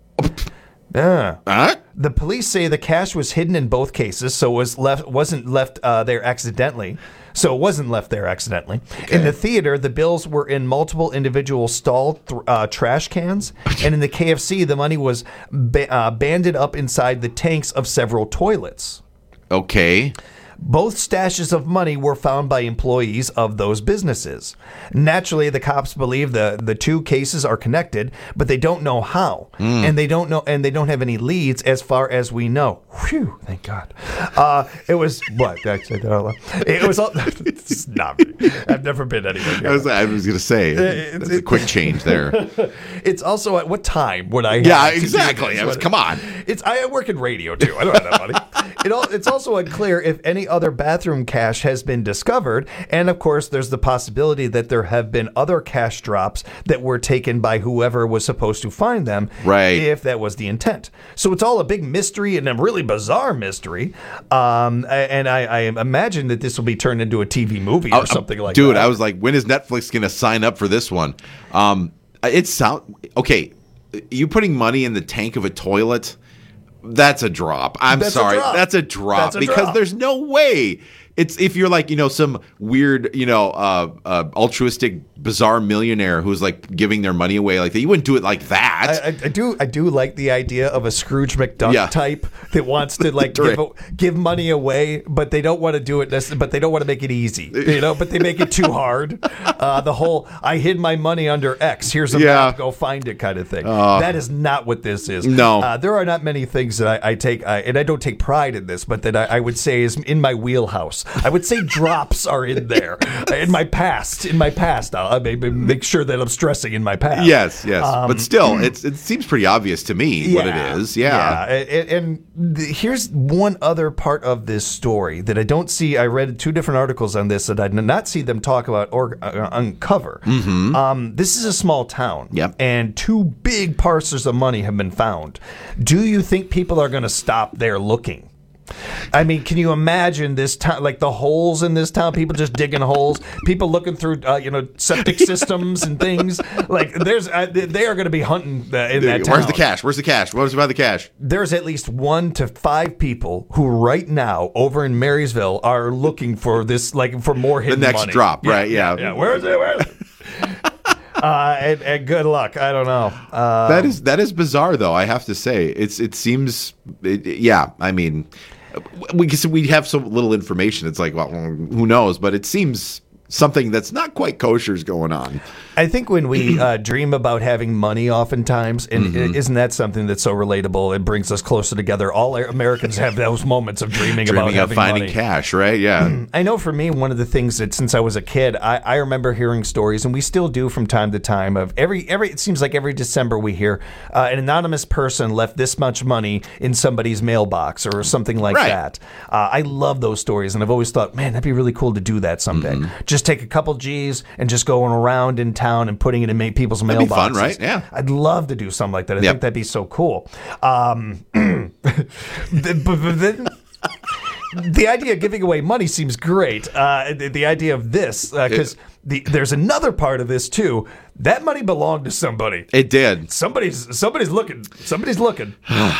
Yeah. The police say the cash was hidden in both cases, so it was left wasn't left uh, there accidentally. So it wasn't left there accidentally. In the theater, the bills were in multiple individual stalled th- uh, trash cans, and in the K F C, the money was ba- uh, banded up inside the tanks of several toilets. Okay. Both stashes of money were found by employees of those businesses. Naturally, the cops believe the, the two cases are connected, but they don't know how, Mm. and they don't know, and they don't have any leads as far as we know. Whew, thank God. Uh, it was what? Did I say that out loud? It was all. It's not me. I've never been anywhere near I was, I was going to say, It- that's a quick change there. It's also at what time would I? Yeah, have to do exactly. this? I was- What- come on. It's I work in radio too. I don't have that money. It all, it's also unclear if any other bathroom cash has been discovered, and of course, there's the possibility that there have been other cash drops that were taken by whoever was supposed to find them, Right. if that was the intent. So it's all a big mystery and a really bizarre mystery. Um, and I, I imagine that this will be turned into a T V movie or Uh, something like dude, that. I was like, when is Netflix going to sign up for this one? Um, it sound okay. You putting money in the tank of a toilet? That's a drop. I'm That's a sorry. drop. That's a drop That's a because drop. there's no way. It's if you're like, you know, some weird, you know, uh, uh, altruistic, bizarre millionaire who's like giving their money away like that. You wouldn't do it like that. I, I, I do I do like the idea of a Scrooge McDuck Yeah. type that wants to like give, a- give money away, but they don't want to do it. necess- But they don't want to make it easy, you know. But they make it too hard. Uh, the whole "I hid my money under X. Here's a Yeah. map. Go find it" kind of thing. Uh, that is not what this is. No. uh, there are not many things that I, I take, I, and I don't take pride in this, but that I, I would say is in my wheelhouse. I would say drops are in there. In my past, in my past, I'll maybe make sure that I'm stressing in my past. Yes, yes. Um, but still, it's, it seems pretty obvious to me yeah, what it is. Yeah. yeah. And, and the, here's one other part of this story that I don't see. I read two different articles on this that I did not see them talk about or uh, uncover. Mm-hmm. Um, this is a small town. Yep. And two big parcels of money have been found. Do you think people are going to stop there looking? I mean, can you imagine this town, like the holes in this town, people just digging holes, people looking through, uh, you know, septic systems and things. Like, there's, uh, they are going to be hunting uh, in that town. Where's the cash? Where's the cash? What was about the cash? There's at least one to five people who right now over in Marysville are looking for this, like, for more hidden The next money. drop, Yeah, right? Yeah. yeah. Where is it? Where is it? Uh, and, and good luck. I don't know. Um, that is that is bizarre, though. I have to say, it's it seems, it, yeah. I mean, we we have so little information. It's like, well, who knows? But it seems something that's not quite kosher is going on. I think when we uh, dream about having money oftentimes, and Mhm. isn't that something that's so relatable? It brings us closer together. All Americans have those moments of dreaming, about Dreaming of having finding money. cash, right? Yeah. I know for me, one of the things that since I was a kid, I, I remember hearing stories, and we still do from time to time, of every, every it seems like every December we hear uh, an anonymous person left this much money in somebody's mailbox or something like Right. that. Uh, I love those stories, and I've always thought, man, that'd be really cool to do that someday. Mm-hmm. Just take a couple G's and just going around in town and putting it in ma- people's That'd be mailboxes. fun, right? Yeah. I'd love to do something like that. I Yep. think that'd be so cool. Um, the- but- but then- the idea of giving away money seems great. Uh, the, the idea of this, because uh, the, there's another part of this too. That money belonged to somebody. It did. Somebody's somebody's looking. Somebody's looking.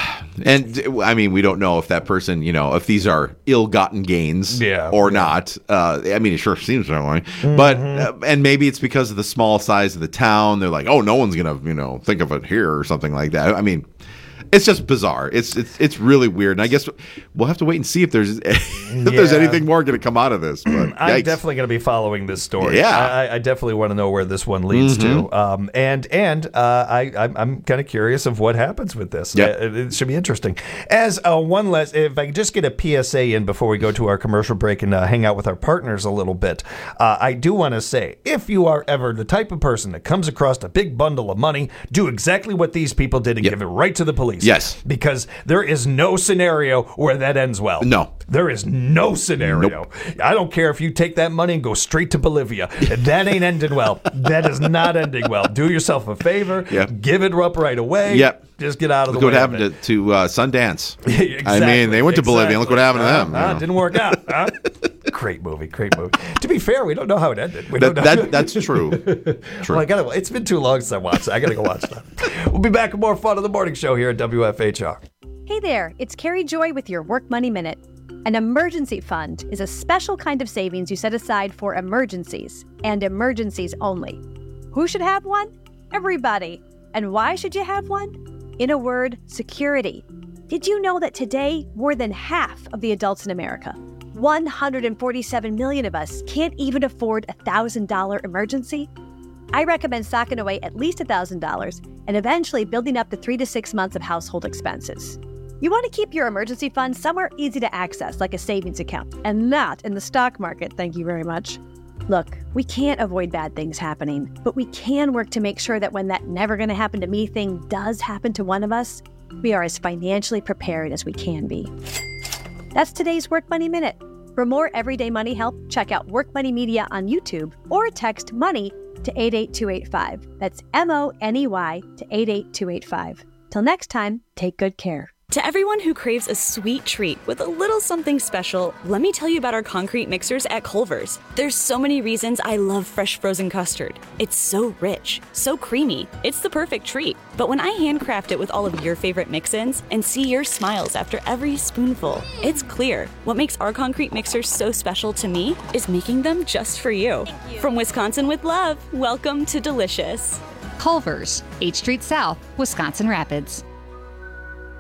And I mean, we don't know if that person, you know, if these are ill-gotten gains Yeah. or not. Uh, I mean, it sure seems that way. But Mm-hmm. uh, and maybe it's because of the small size of the town. They're like, oh, no one's gonna, you know, think of it here or something like that. I mean, it's just bizarre. It's it's it's really weird. And I guess we'll have to wait and see if there's if there's Yeah. anything more going to come out of this. But I'm yikes. definitely going to be following this story. Yeah. I, I definitely want to know where this one leads Mhm. to. Um, and and uh, I I'm, I'm kind of curious of what happens with this. Yeah. Uh, It, it should be interesting. As uh, one last, if I could just get a P S A in before we go to our commercial break and uh, hang out with our partners a little bit, uh, I do want to say, if you are ever the type of person that comes across a big bundle of money, do exactly what these people did and give it right to the police. Yes. Because there is no scenario where that ends well. No. There is no scenario. I don't care if you take that money and go straight to Bolivia. That ain't ending well. That is not ending well. Do yourself a favor. Yep. Give it up right away. Yep. Just get out of Look the what way. happened of it. to, to uh, Sundance. Exactly, I mean, they went to Bolivia. And look what happened to them. Uh, you uh, know. didn't work out. Huh? Great movie. Great movie. To be fair, we don't know how it ended. We That- don't know. that- that's true. True. Well, I gotta, it's been too long since I watched it. I got to go watch that. We'll be back with more fun on the morning show here at W F H R. Hey there, it's Carrie Joy with your Work Money Minute. An emergency fund is a special kind of savings you set aside for emergencies, and emergencies only. Who should have one? Everybody. And why should you have one? In a word, security. Did you know that today, more than half of the adults in America, one hundred forty-seven million of us, can't even afford a one thousand dollars emergency? I recommend stocking away at least one thousand dollars and eventually building up to three to six months of household expenses. You want to keep your emergency fund somewhere easy to access, like a savings account, and not in the stock market, thank you very much. Look, we can't avoid bad things happening, but we can work to make sure that when that never going to happen to me thing does happen to one of us, we are as financially prepared as we can be. That's today's Work Money Minute. For more everyday money help, check out Work Money Media on YouTube or text MONEY to eight eight two eight five. That's M O N E Y to eight eight two eight five. Till next time, take good care. To everyone who craves a sweet treat with a little something special, let me tell you about our concrete mixers at Culver's. There's so many reasons I love fresh frozen custard. It's so rich, so creamy. It's the perfect treat. But when I handcraft it with all of your favorite mix-ins and see your smiles after every spoonful, it's clear what makes our concrete mixers so special to me is making them just for you. From Wisconsin with love, welcome to Delicious. Culver's, eighth Street South, Wisconsin Rapids.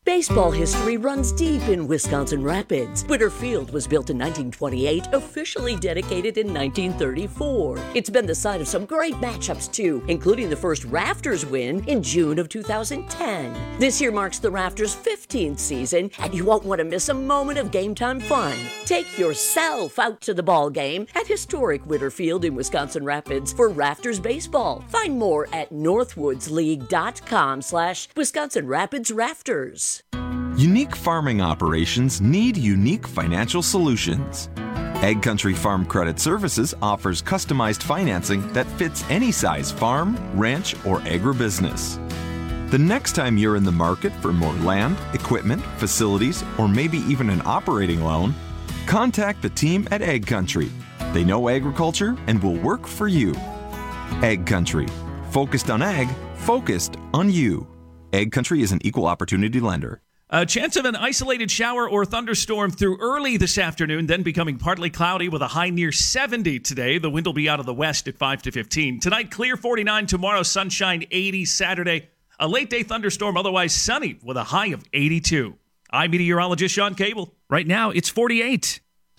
Baseball history runs deep in Wisconsin Rapids. Witter Field was built in nineteen twenty-eight, officially dedicated in nineteen thirty-four. It's been the site of some great matchups, too, including the first Rafters win in June of two thousand ten. This year marks the Rafters' fifteenth season, and you won't want to miss a moment of game time fun. Take yourself out to the ball game at historic Witter Field in Wisconsin Rapids for Rafters baseball. Find more at northwoodsleague.com slash Wisconsin Rapids Rafters. Unique farming operations need unique financial solutions. Ag Country Farm Credit Services offers customized financing that fits any size farm, ranch, or agribusiness. The next time you're in the market for more land, equipment, facilities, or maybe even an operating loan, contact the team at Ag Country. They know agriculture and will work for you. Ag Country. Focused on ag, focused on you. Ag Country is an equal opportunity lender. A chance of an isolated shower or thunderstorm through early this afternoon, then becoming partly cloudy with a high near seventy today. The wind will be out of the west at five to fifteen. Tonight, clear forty-nine. Tomorrow, sunshine eighty. Saturday, a late-day thunderstorm, otherwise sunny with a high of eighty-two. I'm meteorologist Sean Cable. Right now, it's forty-eight.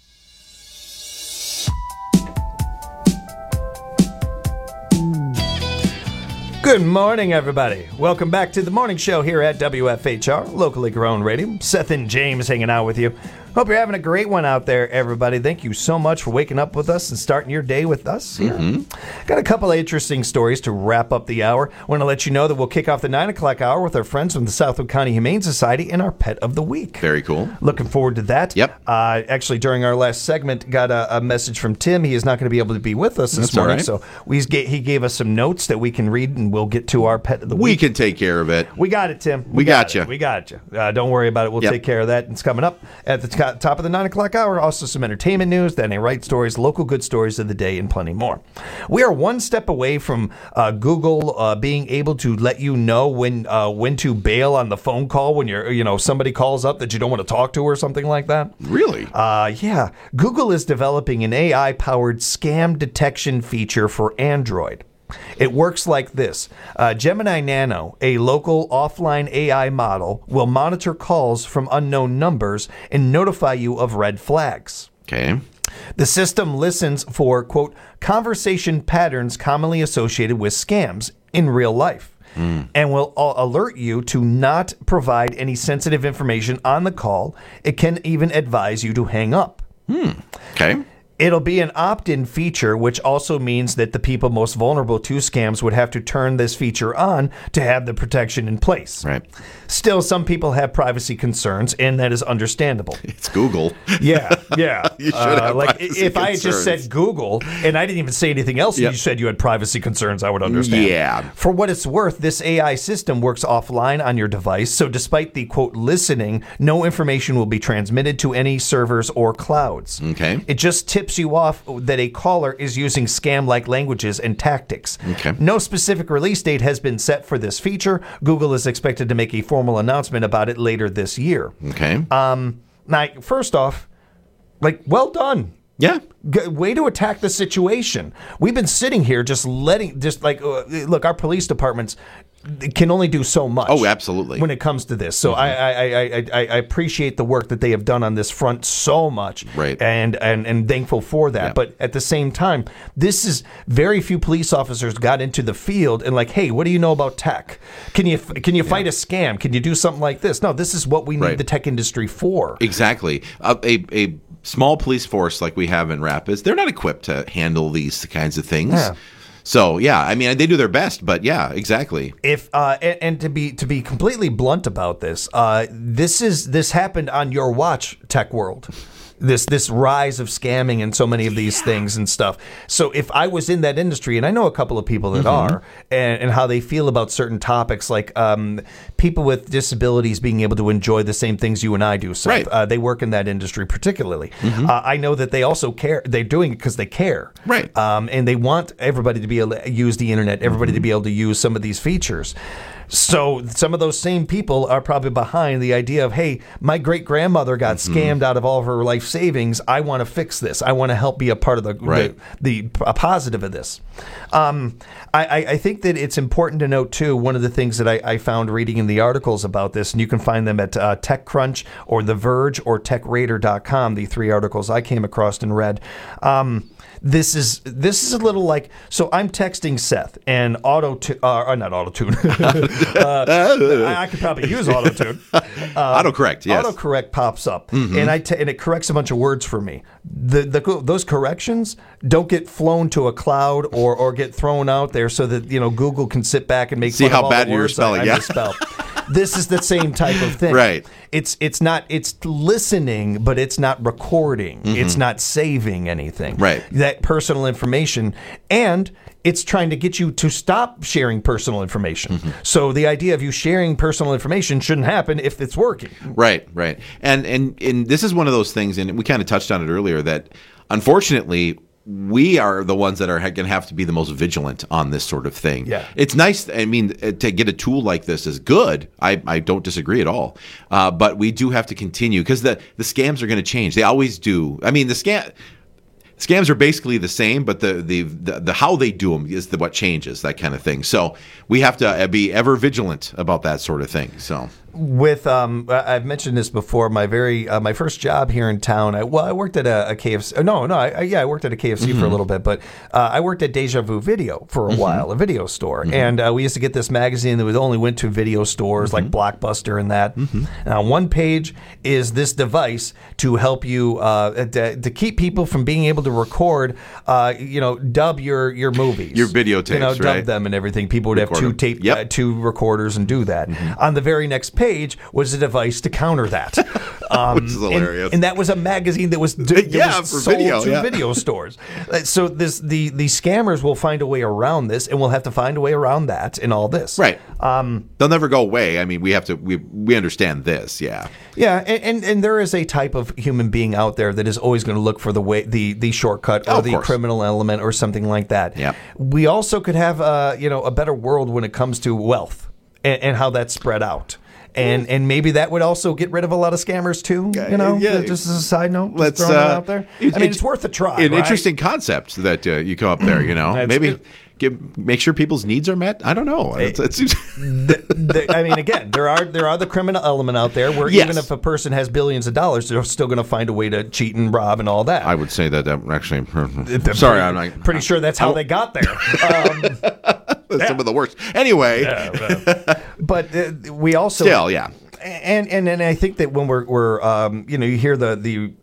Good morning, everybody. Welcome back to the morning show here at W F H R, locally grown radio. Seth and James hanging out with you. Hope you're having a great one out there, everybody. Thank you so much for waking up with us and starting your day with us here. Mm-hmm. Got a couple of interesting stories to wrap up the hour. Want to let you know that we'll kick off the nine o'clock hour with our friends from the Southwood County Humane Society and our Pet of the Week. Very cool. Looking forward to that. Yep. Uh, actually, during our last segment, got a, a message from Tim. He is not going to be able to be with us this That's morning, all right. so we, he gave us some notes that we can read, and we'll get to our Pet of the We Week. can take care of it. We got it, Tim. We got it. you. We got you. Uh, don't worry about it. We'll Yep. take care of that. It's coming up at the t- top of the nine o'clock hour. Also some entertainment news, then a right stories, local good stories of the day, and plenty more. We are one step away from uh, Google uh, being able to let you know when uh, when to bail on the phone call when you're you know somebody calls up that you don't want to talk to or something like that. Really? Uh, yeah. Google is developing an A I-powered scam detection feature for Android. It works like this. Uh, Gemini Nano, a local offline A I model, will monitor calls from unknown numbers and notify you of red flags. Okay. The system listens for, quote, conversation patterns commonly associated with scams in real life. Mm. And will alert you to not provide any sensitive information on the call. It can even advise you to hang up. Hmm. Okay. It'll be an opt-in feature, which also means that the people most vulnerable to scams would have to turn this feature on to have the protection in place. Right. Still, some people have privacy concerns, and that is understandable. It's Google. Yeah, yeah. You should uh, have like privacy if I had just concerns. said Google and I didn't even say anything else, Yep. and you said you had privacy concerns, I would understand. Yeah. For what it's worth, this A I system works offline on your device, so despite the quote listening, no information will be transmitted to any servers or clouds. Okay. It just tips you off that a caller is using scam-like languages and tactics. Okay. No specific release date has been set for this feature. Google is expected to make a formal announcement about it later this year. Okay. Um, now, first off, like, well done. Yeah. G- way to attack the situation. We've been sitting here just letting, just like, uh, look, our police departments can only do so much. Oh, absolutely. When it comes to this. So Mm-hmm. I, I, I, I, I appreciate the work that they have done on this front so much. Right. And, and, and thankful for that. Yeah. But at the same time, this is very few police officers got into the field and like, hey, what do you know about tech? Can you, can you fight a scam? Can you do something like this? No, this is what we need Right. the tech industry for. Exactly. Uh, a a small police force like we have in Rapids, they're not equipped to handle these kinds of things. Yeah. So yeah, I mean they do their best, but yeah, exactly. If uh, and, and to be to be completely blunt about this, uh, this is this happened on your watch, Tech World. This this rise of scamming and so many of these yeah. things and stuff. So if I was in that industry, and I know a couple of people that mm-hmm. are, and, and how they feel about certain topics, like um, people with disabilities being able to enjoy the same things you and I do. So right. uh, they work in that industry particularly. Mm-hmm. Uh, I know that they also care. They're doing it because they care. Right. Um, and they want everybody to be able to use the internet, everybody mm-hmm. to be able to use some of these features. So some of those same people are probably behind the idea of, hey, my great-grandmother got mm-hmm. scammed out of all of her life savings. I want to fix this. I want to help be a part of the right. the, the a positive of this. Um, I, I think that it's important to note, too, one of the things that I, I found reading in the articles about this, and you can find them at uh, TechCrunch or The Verge or Tech Radar dot com, the three articles I came across and read. Um, This is this is a little like, so I'm texting Seth and auto tu- uh, not auto tune. uh, I, I could probably use auto tune. Uh, autocorrect, yes. Autocorrect pops up, mm-hmm. and I t- and it corrects a bunch of words for me. The, the those corrections don't get flown to a cloud or or get thrown out there so that you know Google can sit back and make see fun how of all bad the you're words spelling. I, I yeah. misspell. This is the same type of thing. Right. It's it's not it's listening, but it's not recording. Mm-hmm. It's not saving anything. Right. That personal information, and it's trying to get you to stop sharing personal information. Mm-hmm. So the idea of you sharing personal information shouldn't happen if it's working. Right, right. And and and this is one of those things, and we kind of touched on it earlier, that unfortunately we are the ones that are going to have to be the most vigilant on this sort of thing. Yeah. It's nice. I mean, to get a tool like this is good. I, I don't disagree at all. Uh, but we do have to continue because the, the scams are going to change. They always do. I mean, the scam scams are basically the same, but the the, the, the how they do them is the, what changes, that kind of thing. So we have to be ever vigilant about that sort of thing. So. With um, I've mentioned this before. My very uh, my first job here in town. I, well, I worked at a, a K F C. No, no, I, I, yeah, I worked at a K F C mm-hmm. for a little bit, but uh, I worked at Deja Vu Video for a mm-hmm. while, a video store, mm-hmm. and uh, we used to get this magazine that we only went to video stores mm-hmm. like Blockbuster and that. Mm-hmm. Now, one page is this device to help you uh, to, to keep people from being able to record, uh, you know, dub your your movies, your videotapes, you know, dub right? them and everything. People would Record have two them. tape, yep. uh, two recorders and do that. Mm-hmm. On the very next page. Page was a device to counter that, um, which is hilarious. And, and that was a magazine that was, that yeah, was for sold video, to yeah. video stores. So this the the scammers will find a way around this, and we'll have to find a way around that in all this. Right. Um, They'll never go away. I mean, we have to. We we understand this. Yeah. Yeah, and, and, and there is a type of human being out there that is always going to look for the way the the shortcut or oh, the course. criminal element or something like that. Yeah. We also could have uh, you know a better world when it comes to wealth and, and how that's spread out. And and maybe that would also get rid of a lot of scammers too. You know, yeah. just as a side note, let's throwing uh, it out there. I mean, it's worth a try. An right? interesting concept that uh, you come up there. You know, maybe it, give, make sure people's needs are met. I don't know. It's, it seems the, the, I mean, again, there are there are the criminal element out there where yes. even if a person has billions of dollars, they're still going to find a way to cheat and rob and all that. I would say that um, actually. I'm sorry, pretty, I'm like, pretty sure that's how they got there. Um, yeah. Some of the worst. Anyway, yeah, but uh, we also still, yeah. And, and and I think that when we're we're um, you know you hear the the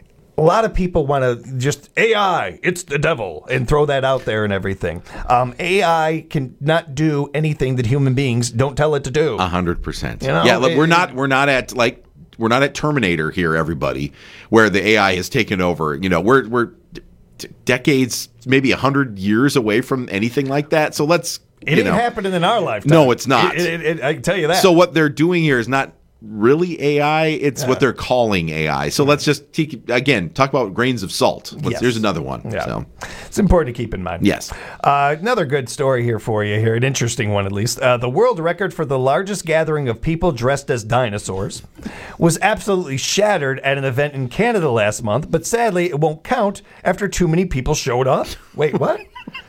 a lot of people want to just A I, it's the devil, and throw that out there and everything. Um, A I can not do anything that human beings don't tell it to do. A hundred percent. You know, yeah, look, it, we're not we're not at like we're not at Terminator here, everybody, where the A I has taken over. You know, we're we're d- decades, maybe a hundred years away from anything like that. So let's. It you ain't know. happening in our lifetime. No, it's not. It, it, it, I can tell you that. So what they're doing here is not really A I. It's yeah. what they're calling A I. So let's just take, again talk about grains of salt. Let's, yes. Here's another one. Yeah. So. It's important to keep in mind. Yes. Uh, another good story here for you here, an interesting one at least. Uh, the world record for the largest gathering of people dressed as dinosaurs was absolutely shattered at an event in Canada last month, but sadly it won't count after too many people showed up. Wait, what?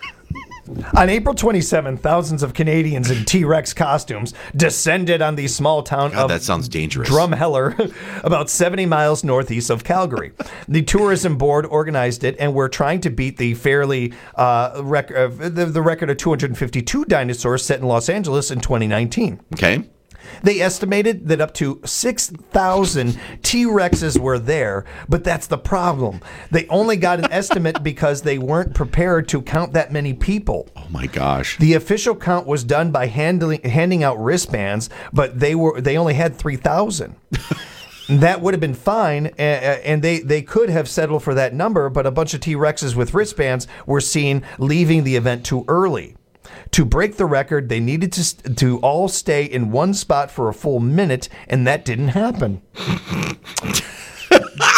On April twenty-seventh, thousands of Canadians in T-Rex costumes descended on the small town God, of that sounds dangerous. Drumheller, about seventy miles northeast of Calgary. The tourism board organized it and were trying to beat the fairly uh, rec- uh, the, the record of two hundred fifty-two dinosaurs set in Los Angeles in twenty nineteen. Okay. They estimated that up to six thousand T-Rexes were there, but that's the problem. They only got an estimate because they weren't prepared to count that many people. Oh my gosh. The official count was done by handling, handing out wristbands, but they were they only had three thousand. That would have been fine, and they, they could have settled for that number, but a bunch of T-Rexes with wristbands were seen leaving the event too early. To break the record, they needed to to all stay in one spot for a full minute, and that didn't happen.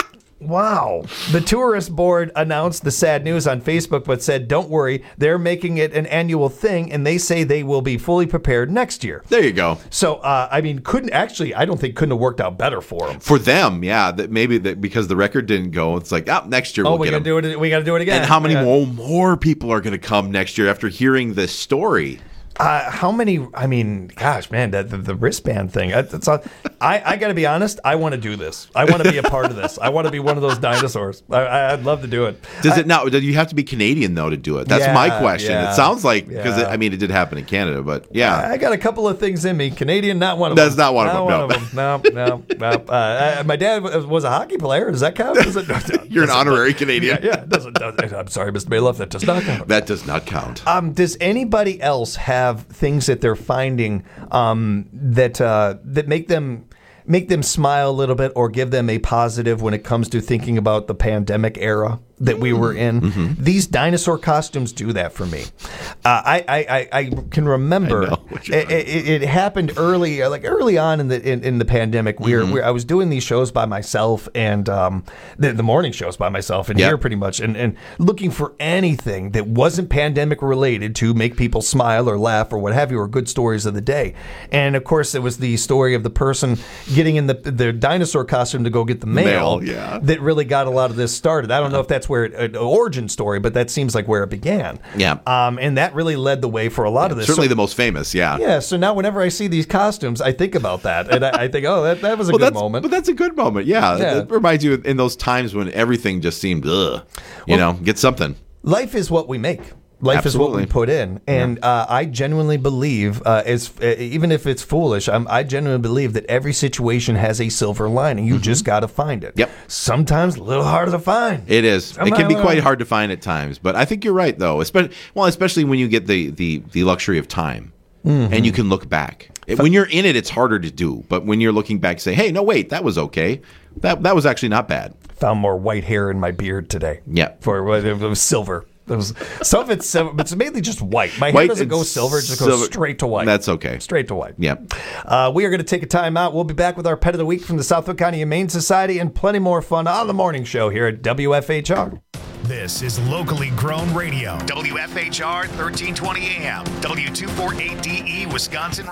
Wow. The tourist board announced the sad news on Facebook, but said, don't worry, they're making it an annual thing, and they say they will be fully prepared next year. There you go. So, uh, I mean, couldn't actually, I don't think couldn't have worked out better for them. For them, yeah. That maybe that because the record didn't go, it's like, oh, next year Oh, we'll we get gotta them. do it. We got to do it again. And how many Yeah. more, more people are going to come next year after hearing this story? Uh, how many? I mean, gosh, man, that, the, the wristband thing. I, that's all, I, I got to be honest. I want to do this. I want to be a part of this. I want to be one of those dinosaurs. I, I'd love to do it. Does I, it now? Do you have to be Canadian though to do it? That's Yeah, my question. yeah, it sounds like because yeah. I mean it did happen in Canada, but yeah, I got a couple of things in me. Canadian, not one of That's them. not one of them, no. them. No, no, no. Uh, I- my dad was was a hockey player. Does that count? Does it, You're an does it- honorary Canadian. Yeah, yeah it doesn't, doesn't. I'm sorry, Mister Bailoff. That does not count. that does not count. Um, does anybody else have things that they're finding um, that uh, that make them make them smile a little bit or give them a positive when it comes to thinking about the pandemic era that we were in? Mm-hmm. These dinosaur costumes do that for me. Uh, I, I, I I can remember I know what you're it, it, it happened early, like early on in the in, in the pandemic. We were, Mhm. we I was doing these shows by myself and um, the, the morning shows by myself and Yep. here pretty much, and, and looking for anything that wasn't pandemic related to make people smile or laugh or what have you, or good stories of the day. And of course, it was the story of the person getting in the the dinosaur costume to go get the mail, Mail, yeah. that really got a lot of this started. I don't know if that's where it, an origin story, but that seems like where it began. Yeah. Um, and that really led the way for a lot of this. Certainly So- the most famous. Yeah. yeah, so now whenever I see these costumes, I think about that, and I, I think, oh, that, that was a Well, good that's, moment. But that's a good moment. Yeah. Yeah. It reminds you in those times when everything just seemed, ugh, you know, get something. Life is what we make. Life is what we Absolutely. put in, and uh, I genuinely believe, uh, as uh, even if it's foolish, I'm, I genuinely believe that every situation has a silver lining. You just got to find it. Yep. Sometimes a little harder to find. It is. I'm it can not- be quite hard to find at times, but I think you're right, though. Especially, well, especially when you get the the, the luxury of time, Mhm. and you can look back. It- when you're in it, it's harder to do. But when you're looking back, say, "Hey, no, wait, that was okay. That that was actually not bad." Found more white hair in my beard today. Yeah. For it was silver. It was, some of it's silver, but it's mainly just white. My hair White doesn't and go silver; it just silver. goes straight to white. That's okay. Straight to white. Yep. Uh, we are going to take a time out. We'll be back with our Pet of the Week from the Southwood County Humane Society and plenty more fun on the morning show here at W F H R. This is locally grown radio. W F H R thirteen twenty A M. W two forty-eight D E, Wisconsin.